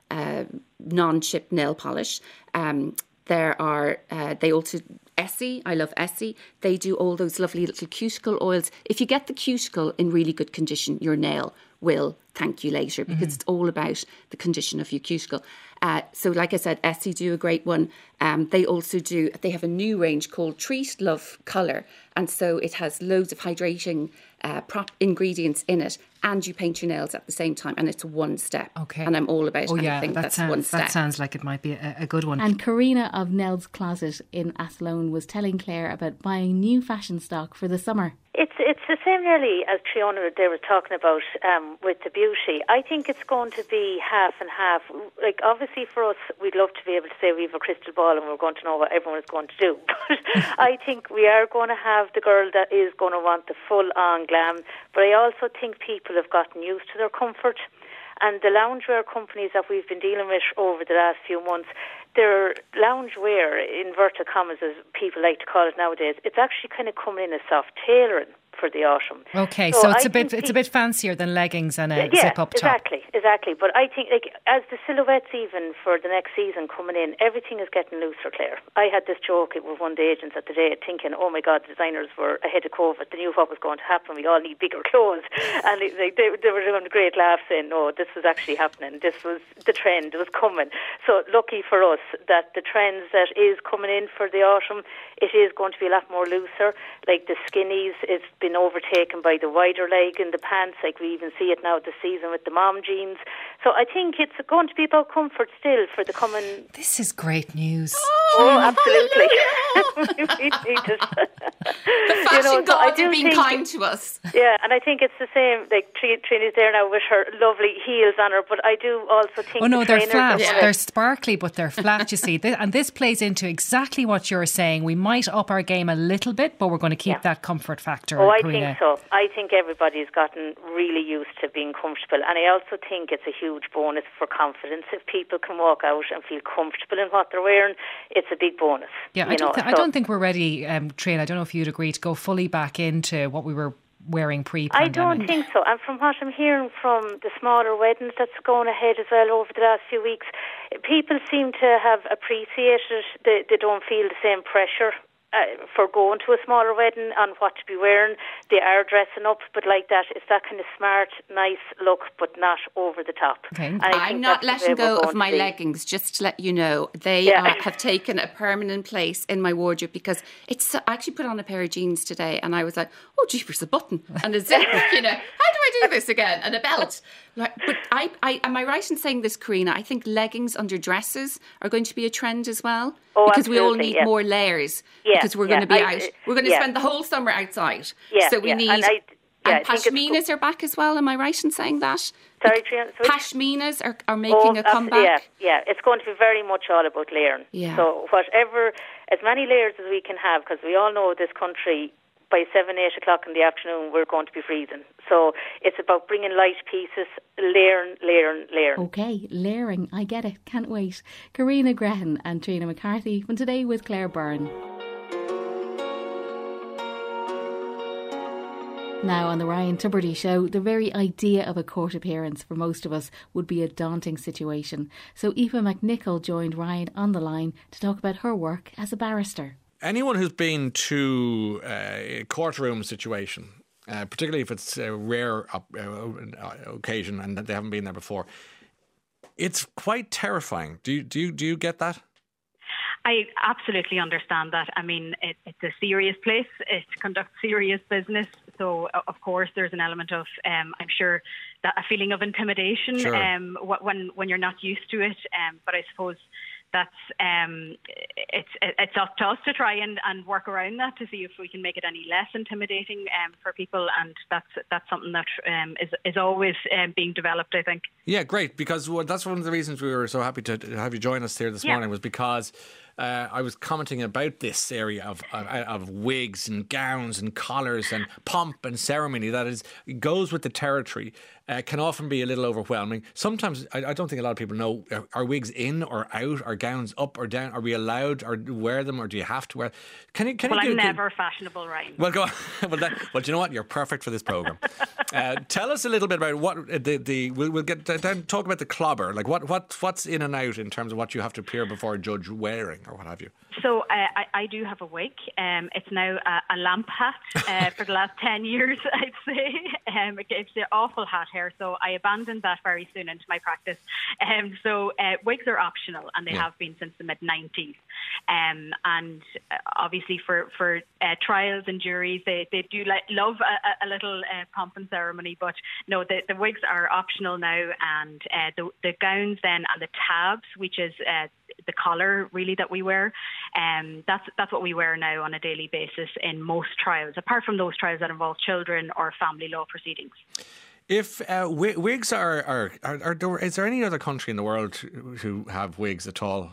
uh, non-chip nail polish. Um, there are, uh, they also, Essie, I love Essie. They do all those lovely little cuticle oils. If you get the cuticle in really good condition, your nail will thank you later, because mm-hmm. it's all about the condition of your cuticle. Uh, so like I said, Essie do a great one. Um, they also do, they have a new range called Treat Love Colour. And so it has loads of hydrating uh, prop ingredients in it, and you paint your nails at the same time, and it's one step. Okay. And I'm all about oh, anything yeah, that that's sounds, one step. That sounds like it might be a, a good one. And Karina of Nell's Closet in Athlone was telling Claire about buying new fashion stock for the summer. It's it's the same nearly as Triona they were talking about um, with the beauty. I think it's going to be half and half. Like, obviously for us, we'd love to be able to say we have a crystal ball and we're going to know what everyone is going to do. But I think we are going to have the girl that is going to want the full-on glam. But I also think people have gotten used to their comfort. And the loungewear companies that we've been dealing with over the last few months, their loungewear, inverted commas as people like to call it nowadays, it's actually kind of coming in as soft tailoring for the autumn. Okay, so, so it's I a bit it's a bit fancier than leggings and a yeah, zip-up top. Exactly, exactly. But I think, like, as the silhouettes even for the next season coming in, everything is getting looser, Claire. I had this joke with one of the agents at the day, thinking, oh my God, the designers were ahead of COVID. They knew what was going to happen. We all need bigger clothes. And they, they, they were doing a great laugh saying, no, this was actually happening. This was the trend. It was coming. So lucky for us that the trends that is coming in for the autumn, it is going to be a lot more looser. Like the skinnies, it's been overtaken by the wider leg in the pants. Like we even see it now this season with the mom jeans. So I think it's going to be about comfort still for the coming... This is great news. Oh, absolutely. we need it. The fashion you know, gods so are being kind to us. Yeah, and I think it's the same. Like Trina's there now with her lovely heels on her, but I do also think... Oh no, the they're flat. Yeah. They're sparkly, but they're flat, you see. And this plays into exactly what you're saying. We might up our game a little bit, but we're going to keep yeah. that comfort factor. Oh, I Karina. think so. I think everybody's gotten really used to being comfortable. And I also think it's a huge bonus for confidence. If people can walk out and feel comfortable in what they're wearing, it's a big bonus. Yeah, I don't, th- so, I don't think we're ready, um, Trina, I don't know if you'd agree, to go fully back into what we were wearing pre-pandemic. I don't think so. And from what I'm hearing from the smaller weddings that's going ahead as well over the last few weeks, people seem to have appreciated, they, they don't feel the same pressure Uh, for going to a smaller wedding on what to be wearing. They are dressing up, but like that, it's that kind of smart, nice look, but not over the top. Okay. I'm not letting go of my leggings, just to let you know. They yeah. are, have taken a permanent place in my wardrobe, because it's so, I actually put on a pair of jeans today and I was like, oh, jeepers, a button and a zip, you know, how do I do this again? And a belt. Like, but I, I, am I right in saying this, Karina? I think leggings under dresses are going to be a trend as well. Oh, because we all need yeah. more layers. Yeah, because we're yeah, going to be I, out. We're going to yeah. spend the whole summer outside. Yeah, so we yeah. need... And, I, yeah, and pashminas are back as well. Am I right in saying that? Sorry, Triana. Pashminas are, are making oh, a comeback. Yeah, yeah. It's going to be very much all about layering. Yeah. So whatever, as many layers as we can have, because we all know this country, by seven, eight o'clock in the afternoon, we're going to be freezing. So it's about bringing light pieces, layering, layering, layering. Okay, layering. I get it. Can't wait. Karina Grehan and Trina McCarthy from Today with Claire Byrne. Now on the Ryan Tubridy Show, the very idea of a court appearance for most of us would be a daunting situation. So Aoife McNichol joined Ryan on the line to talk about her work as a barrister. Anyone who's been to a courtroom situation, uh, particularly if it's a rare uh, occasion and they haven't been there before, it's quite terrifying. Do you, do you, do you get that? I absolutely understand that. I mean, it, it's a serious place. It conducts serious business. So, of course, there's an element of, um, I'm sure, that a feeling of intimidation sure. um, when when you're not used to it. Um, but I suppose that's um, it's it's up to us to try and, and work around that to see if we can make it any less intimidating um, for people, and that's that's something that um, is is always um, being developed, I think. Yeah, great, because well, that's one of the reasons we were so happy to have you join us here this yeah. morning, was because uh, I was commenting about this area of, of of wigs and gowns and collars and pomp and ceremony that is goes with the territory. Uh, can often be a little overwhelming. Sometimes, I, I don't think a lot of people know, are, are wigs in or out? Are gowns up or down? Are we allowed or wear them, or do you have to wear? Can you? Can well, you I'm do, never can, fashionable, Ryan. Well, go on. well, that, well, do you know what? You're perfect for this programme. Uh, tell us a little bit about what the the we'll, we'll get then talk about the clobber. Like what what what's in and out in terms of what you have to appear before a judge wearing or what have you. So uh, I, I do have a wig. Um, it's now a, a lamp hat uh, for the last ten years, I'd say. Um, it's the awful hat hair, so I abandoned that very soon into my practice. Um, so uh, wigs are optional, and they yeah. have been since the mid nineties. Um, and uh, obviously for, for uh, trials and juries, they, they do like, love a, a little uh, pomp and ceremony, but no, the, the wigs are optional now, and uh, the, the gowns then and the tabs, which is uh, the collar really that we wear, um, that's that's what we wear now on a daily basis in most trials, apart from those trials that involve children or family law proceedings. If uh, w- wigs are, are, are, are there, is there any other country in the world who have wigs at all?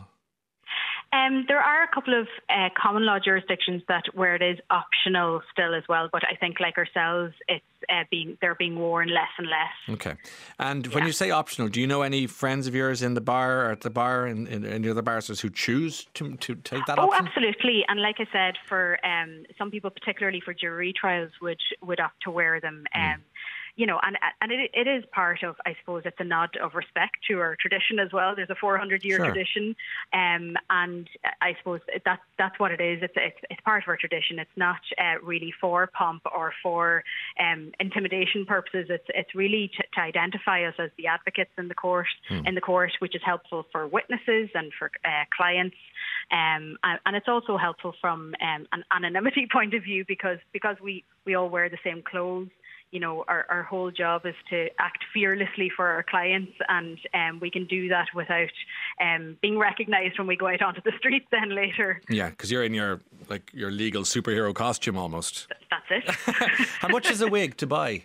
Um, there are a couple of uh, common law jurisdictions that where it is optional still as well, but I think like ourselves, it's uh, being they're being worn less and less. Okay, and when yeah. you say optional, do you know any friends of yours in the bar or at the bar in, in any other barristers who choose to to take that oh, option? Oh, absolutely, and like I said, for um, some people, particularly for jury trials, would would opt to wear them. Um, mm. You know, and and it, it is part of, I suppose, it's a nod of respect to our tradition as well. There's a four hundred year sure. tradition, um, and I suppose that that's what it is. It's it's, it's part of our tradition. It's not uh, really for pomp or for um, intimidation purposes. It's it's really to, to identify us as the advocates in the court, hmm. in the court, which is helpful for witnesses and for uh, clients. Um, and, and it's also helpful from um, an anonymity point of view because because we, we all wear the same clothes. You know, our, our whole job is to act fearlessly for our clients, and um, we can do that without um, being recognised when we go out onto the streets then later. Yeah, because you're in your like your legal superhero costume almost. Th- that's it. How much is a wig to buy?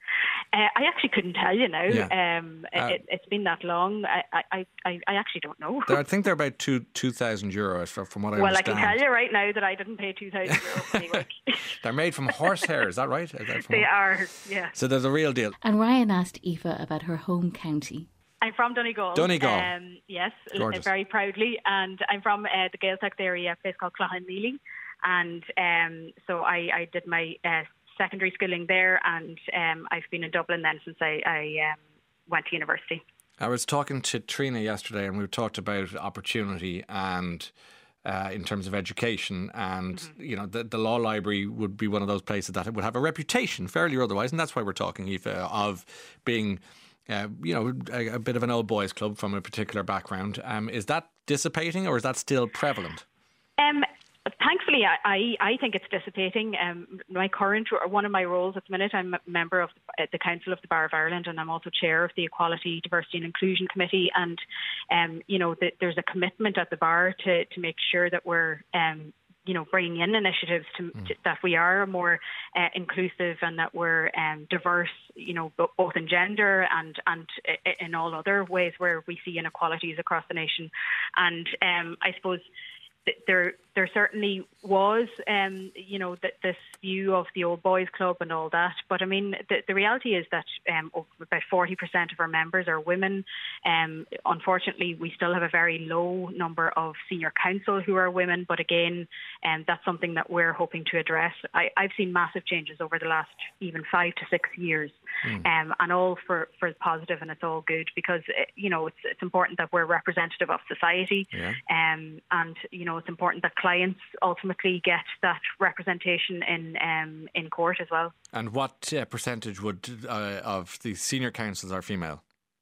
Uh, I actually couldn't tell you now. Yeah. Um, uh, it, it's been that long. I, I, I, I actually don't know. I think they're about two two thousand euros from what I well, understand. Well, I can tell you right now that I didn't pay two thousand euros for any wig. They're made from horsehair. Is that right? Is that they are. Yeah. So they're the real deal. And Ryan asked Aoife about her home county. I'm from Donegal. Donegal. Um, yes, Gorgeous. Very proudly, and I'm from uh, the Gaeltacht area, a place called Cloughan-Mealy, and um, so I, I did my. Uh, secondary schooling there, and um, I've been in Dublin then since I, I um, went to university. I was talking to Trina yesterday, and we talked about opportunity and uh, in terms of education, and mm-hmm. you know the, the law library would be one of those places that would have a reputation, fairly or otherwise, and that's why we're talking, Aoife, of being uh, you know a, a bit of an old boys club from a particular background. Um, is that dissipating, or is that still prevalent? Um. Thankfully, I, I, I think it's dissipating. Um, my current, one of my roles at the minute, I'm a member of the, the Council of the Bar of Ireland, and I'm also chair of the Equality, Diversity and Inclusion Committee. And, um, you know, the, there's a commitment at the bar to, to make sure that we're, um, you know, bringing in initiatives to, mm. to that we are more uh, inclusive and that we're um, diverse, you know, b- both in gender and, and in all other ways where we see inequalities across the nation. And um, I suppose there there certainly was, um, you know, th- this view of the old boys club and all that. But I mean, the, the reality is that um, about forty percent of our members are women. Um, unfortunately, we still have a very low number of senior counsel who are women. But again, um, that's something that we're hoping to address. I, I've seen massive changes over the last even five to six years, mm. um, and all for, for positive, and it's all good because, you know, it's, it's important that we're representative of society. Yeah. Um, and, you know, it's important that clients ultimately get that representation in um, in court as well. And what uh, percentage would uh, of the senior counsels are female?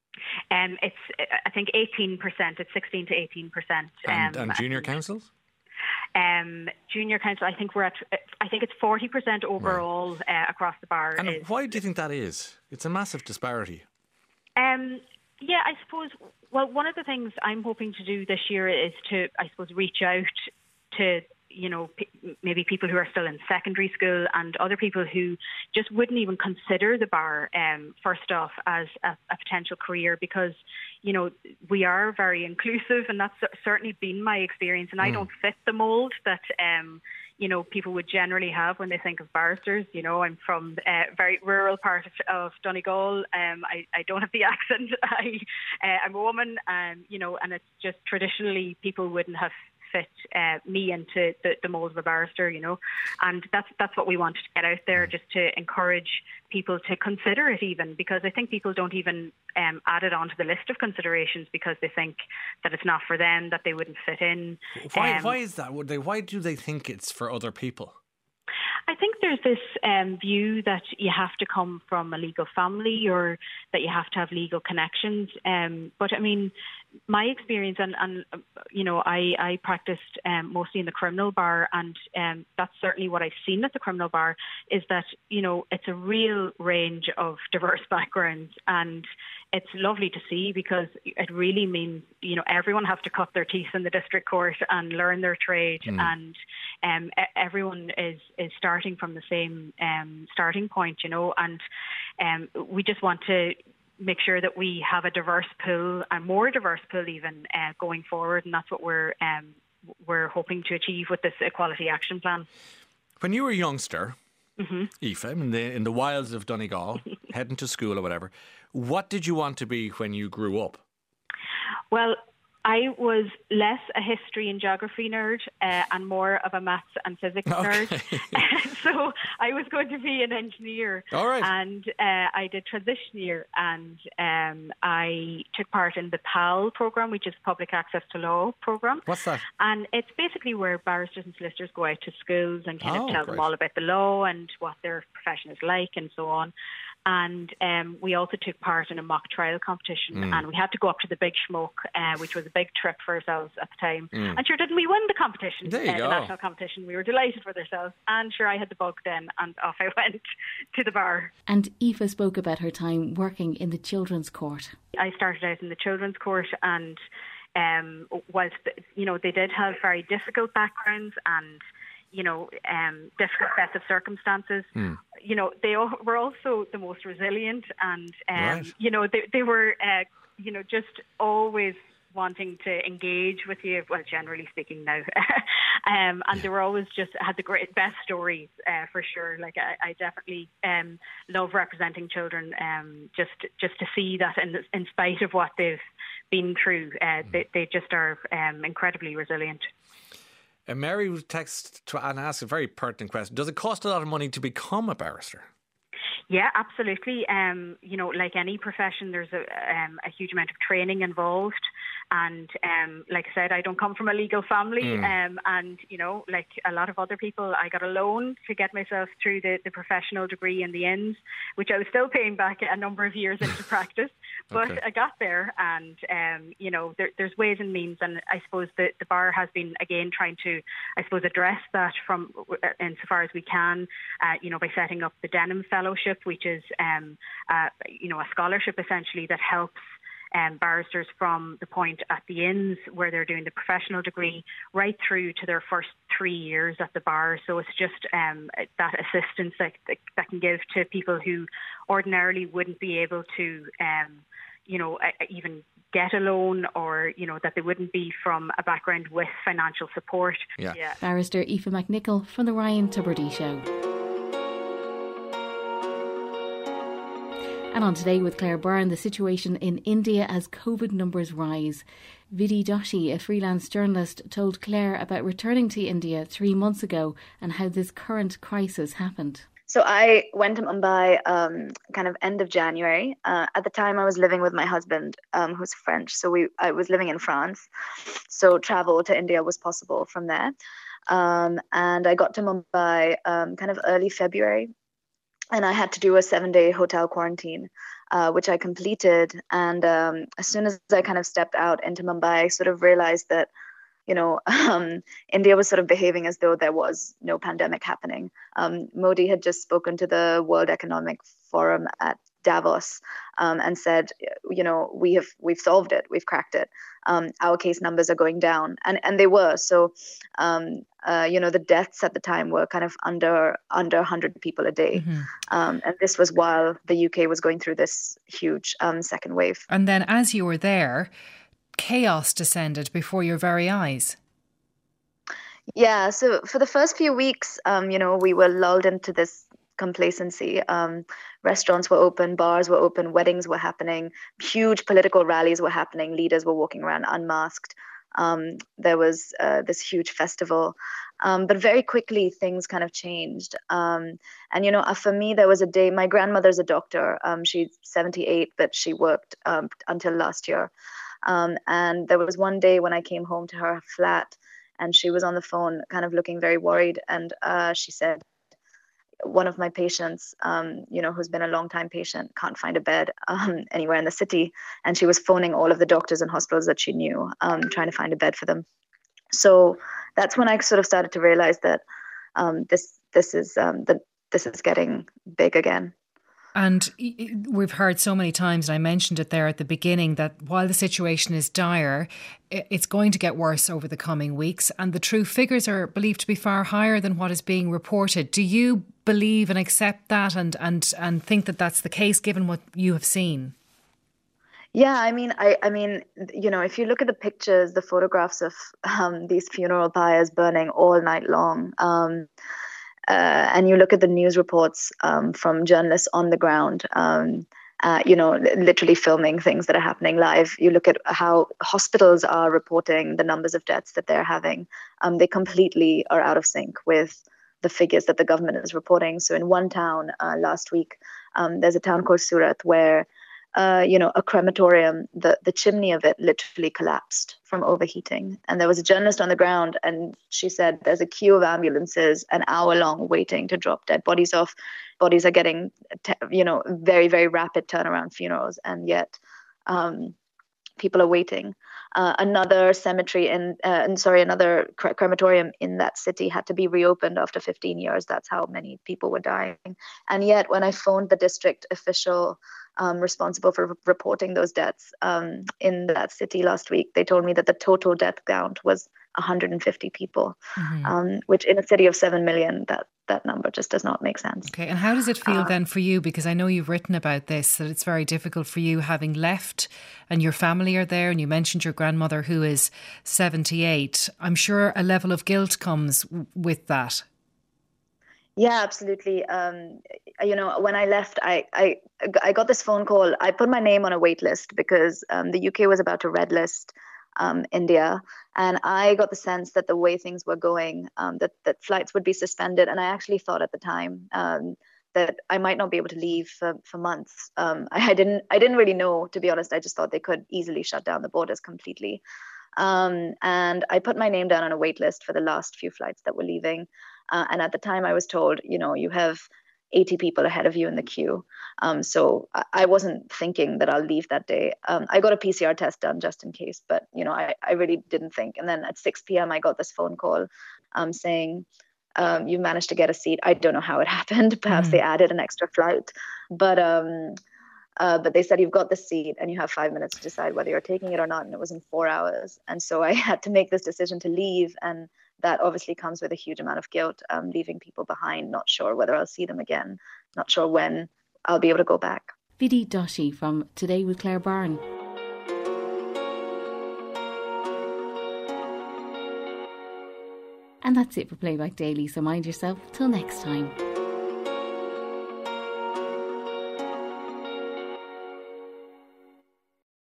Um, it's I think eighteen percent. It's sixteen to eighteen percent. And, um, and junior counsels? Um, junior counsel, I think we're at. I think it's forty percent overall right. uh, across the bar. And is, why do you think that is? It's a massive disparity. Um. Yeah, I suppose. Well, one of the things I'm hoping to do this year is to, I suppose, reach out to, you know, p- maybe people who are still in secondary school and other people who just wouldn't even consider the bar, um, first off, as a, a potential career because, you know, we are very inclusive and that's certainly been my experience and mm. I don't fit the mould that, um, you know, people would generally have when they think of barristers. You know, I'm from a very rural part of, of Donegal. Um, I, I don't have the accent. I, uh, I'm a woman, um, you know, and it's just traditionally people wouldn't have fit uh, me into the, the mold of a barrister, you know. And that's that's what we wanted to get out there, just to encourage people to consider it even, because I think people don't even um, add it onto the list of considerations because they think that it's not for them, that they wouldn't fit in. Why, um, why is that? Would they, why do they think it's for other people? I think there's this um, view that you have to come from a legal family or that you have to have legal connections. Um, but I mean, my experience, and, and you know, I, I practiced um, mostly in the criminal bar, and um, that's certainly what I've seen at the criminal bar, is that, you know, it's a real range of diverse backgrounds, and it's lovely to see because it really means, you know, everyone has to cut their teeth in the district court and learn their trade, mm. and um, everyone is, is starting from the same um, starting point, you know, and um, we just want to make sure that we have a diverse pool, and more diverse pool even, uh, going forward, and that's what we're um, we're hoping to achieve with this Equality Action Plan. When you were a youngster, mm-hmm. Aoife, in the in the wilds of Donegal, heading to school or whatever, what did you want to be when you grew up? Well, I was less a history and geography nerd uh, and more of a maths and physics okay. nerd. So I was going to be an engineer. All right. And uh, I did transition year, and um, I took part in the P A L programme, which is Public Access to Law programme. What's that? And it's basically where barristers and solicitors go out to schools and kind oh, of tell great. them all about the law and what their profession is like and so on. And um, we also took part in a mock trial competition, mm. and we had to go up to the Big Smoke, uh, which was a big trip for ourselves at the time. Mm. And sure, didn't we win the competition? There you uh, go. The national competition. We were delighted with ourselves. And sure, I had the bug then, and off I went to the bar. And Aoife spoke about her time working in the children's court. I started out in the children's court, and um, whilst, you know, they did have very difficult backgrounds and, you know, um, difficult sets of circumstances. Mm. You know, they all were also the most resilient, and um, right. you know, they they were, uh, you know, just always wanting to engage with you. Well, generally speaking, now, um, and they were always just had the great best stories uh, for sure. Like I, I definitely um, love representing children. Um, just just to see that, in in spite of what they've been through, uh, mm. they they just are um, incredibly resilient. And Mary would text to and ask a very pertinent question. Does it cost a lot of money to become a barrister? Yeah, absolutely. Um, you know, like any profession, there's a, um, a huge amount of training involved. And um, like I said, I don't come from a legal family. Mm. Um, and, you know, like a lot of other people, I got a loan to get myself through the, the professional degree in the ends, which I was still paying back a number of years into practice. But okay. I got there, and, um, you know, there, there's ways and means. And I suppose the, the bar has been, again, trying to, I suppose, address that from insofar as we can, uh, you know, by setting up the Denham Fellowship, which is, um, uh, you know, a scholarship essentially that helps Um, barristers from the point at the inns where they're doing the professional degree right through to their first three years at the bar. So it's just um, that assistance that, that that can give to people who ordinarily wouldn't be able to, um, you know, even get a loan, or, you know, that they wouldn't be from a background with financial support. Yeah. yeah. Barrister Aoife McNichol from the Ryan Tubridy Show. And on Today with Claire Byrne, the situation in India as COVID numbers rise. Vidhi Doshi, a freelance journalist, told Claire about returning to India three months ago and how this current crisis happened. So I went to Mumbai um, kind of end of January. Uh, at the time, I was living with my husband, um, who's French. So we I was living in France. So travel to India was possible from there. Um, and I got to Mumbai um, kind of early February. And I had to do a seven-day hotel quarantine, uh, which I completed. And um, as soon as I kind of stepped out into Mumbai, I sort of realized that, you know, um, India was sort of behaving as though there was no pandemic happening. Um, Modi had just spoken to the World Economic Forum at Davos um, and said, you know, we have we've solved it, we've cracked it. Um, our case numbers are going down, and and they were. So, um, uh, you know, the deaths at the time were kind of under under one hundred people a day, mm-hmm. um, and this was while the U K was going through this huge um, second wave. And then, as you were there, chaos descended before your very eyes. Yeah. So for the first few weeks, um, you know, we were lulled into this complacency. Um, restaurants were open, bars were open, weddings were happening, huge political rallies were happening, leaders were walking around unmasked. Um, there was uh, this huge festival. Um, but very quickly, things kind of changed. Um, and, you know, uh, for me, there was a day, my grandmother's a doctor. Um, she's seventy-eight, but she worked um, until last year. Um, and there was one day when I came home to her flat and she was on the phone kind of looking very worried. And uh, she said, one of my patients, um, you know, who's been a long time patient, can't find a bed um, anywhere in the city. And she was phoning all of the doctors and hospitals that she knew, um, trying to find a bed for them. So that's when I sort of started to realize that um, this this is um, that this is getting big again. And we've heard so many times, and I mentioned it there at the beginning, that while the situation is dire, it's going to get worse over the coming weeks. And the true figures are believed to be far higher than what is being reported. Do you believe and accept that and, and, and think that that's the case, given what you have seen? Yeah, I mean, I, I mean, you know, if you look at the pictures, the photographs of um, these funeral pyres burning all night long, um, Uh, and you look at the news reports um, from journalists on the ground, um, uh, you know, literally filming things that are happening live. You look at how hospitals are reporting the numbers of deaths that they're having. Um, they completely are out of sync with the figures that the government is reporting. So in one town uh, last week, um, there's a town called Surat where Uh, you know, a crematorium, the, the chimney of it literally collapsed from overheating. And there was a journalist on the ground and she said there's a queue of ambulances an hour long waiting to drop dead bodies off. Bodies are getting, te- you know, very, very rapid turnaround funerals. And yet um, people are waiting. Uh, another cemetery in, uh, and sorry, another cre- crematorium in that city had to be reopened after fifteen years. That's how many people were dying. And yet when I phoned the district official Um, responsible for re- reporting those deaths um, in that city last week, they told me that the total death count was one hundred fifty people, mm-hmm. um, which in a city of seven million, that, that number just does not make sense. Okay, and how does it feel uh, then for you? Because I know you've written about this, that it's very difficult for you having left and your family are there, and you mentioned your grandmother who is seventy-eight. I'm sure a level of guilt comes w- with that. Yeah, absolutely. Um, you know, when I left, I, I I got this phone call. I put my name on a wait list because um, the U K was about to red list um, India. And I got the sense that the way things were going, um, that, that flights would be suspended. And I actually thought at the time um, that I might not be able to leave for, for months. Um, I, I didn't I didn't really know, to be honest. I just thought they could easily shut down the borders completely. Um, and I put my name down on a wait list for the last few flights that were leaving. Uh, and at the time I was told, you know, you have eighty people ahead of you in the queue. Um, so I, I wasn't thinking that I'll leave that day. Um, I got a P C R test done just in case, but, you know, I, I really didn't think. And then at six p.m. I got this phone call um, saying, um, you managed to get a seat. I don't know how it happened. Perhaps mm. they added an extra flight. But um, uh, but they said, you've got the seat and you have five minutes to decide whether you're taking it or not. And it was in four hours. And so I had to make this decision to leave. And that obviously comes with a huge amount of guilt, um, leaving people behind, not sure whether I'll see them again, not sure when I'll be able to go back. Vidhi Doshi from Today with Claire Byrne. And that's it for Playback Daily, so mind yourself till next time.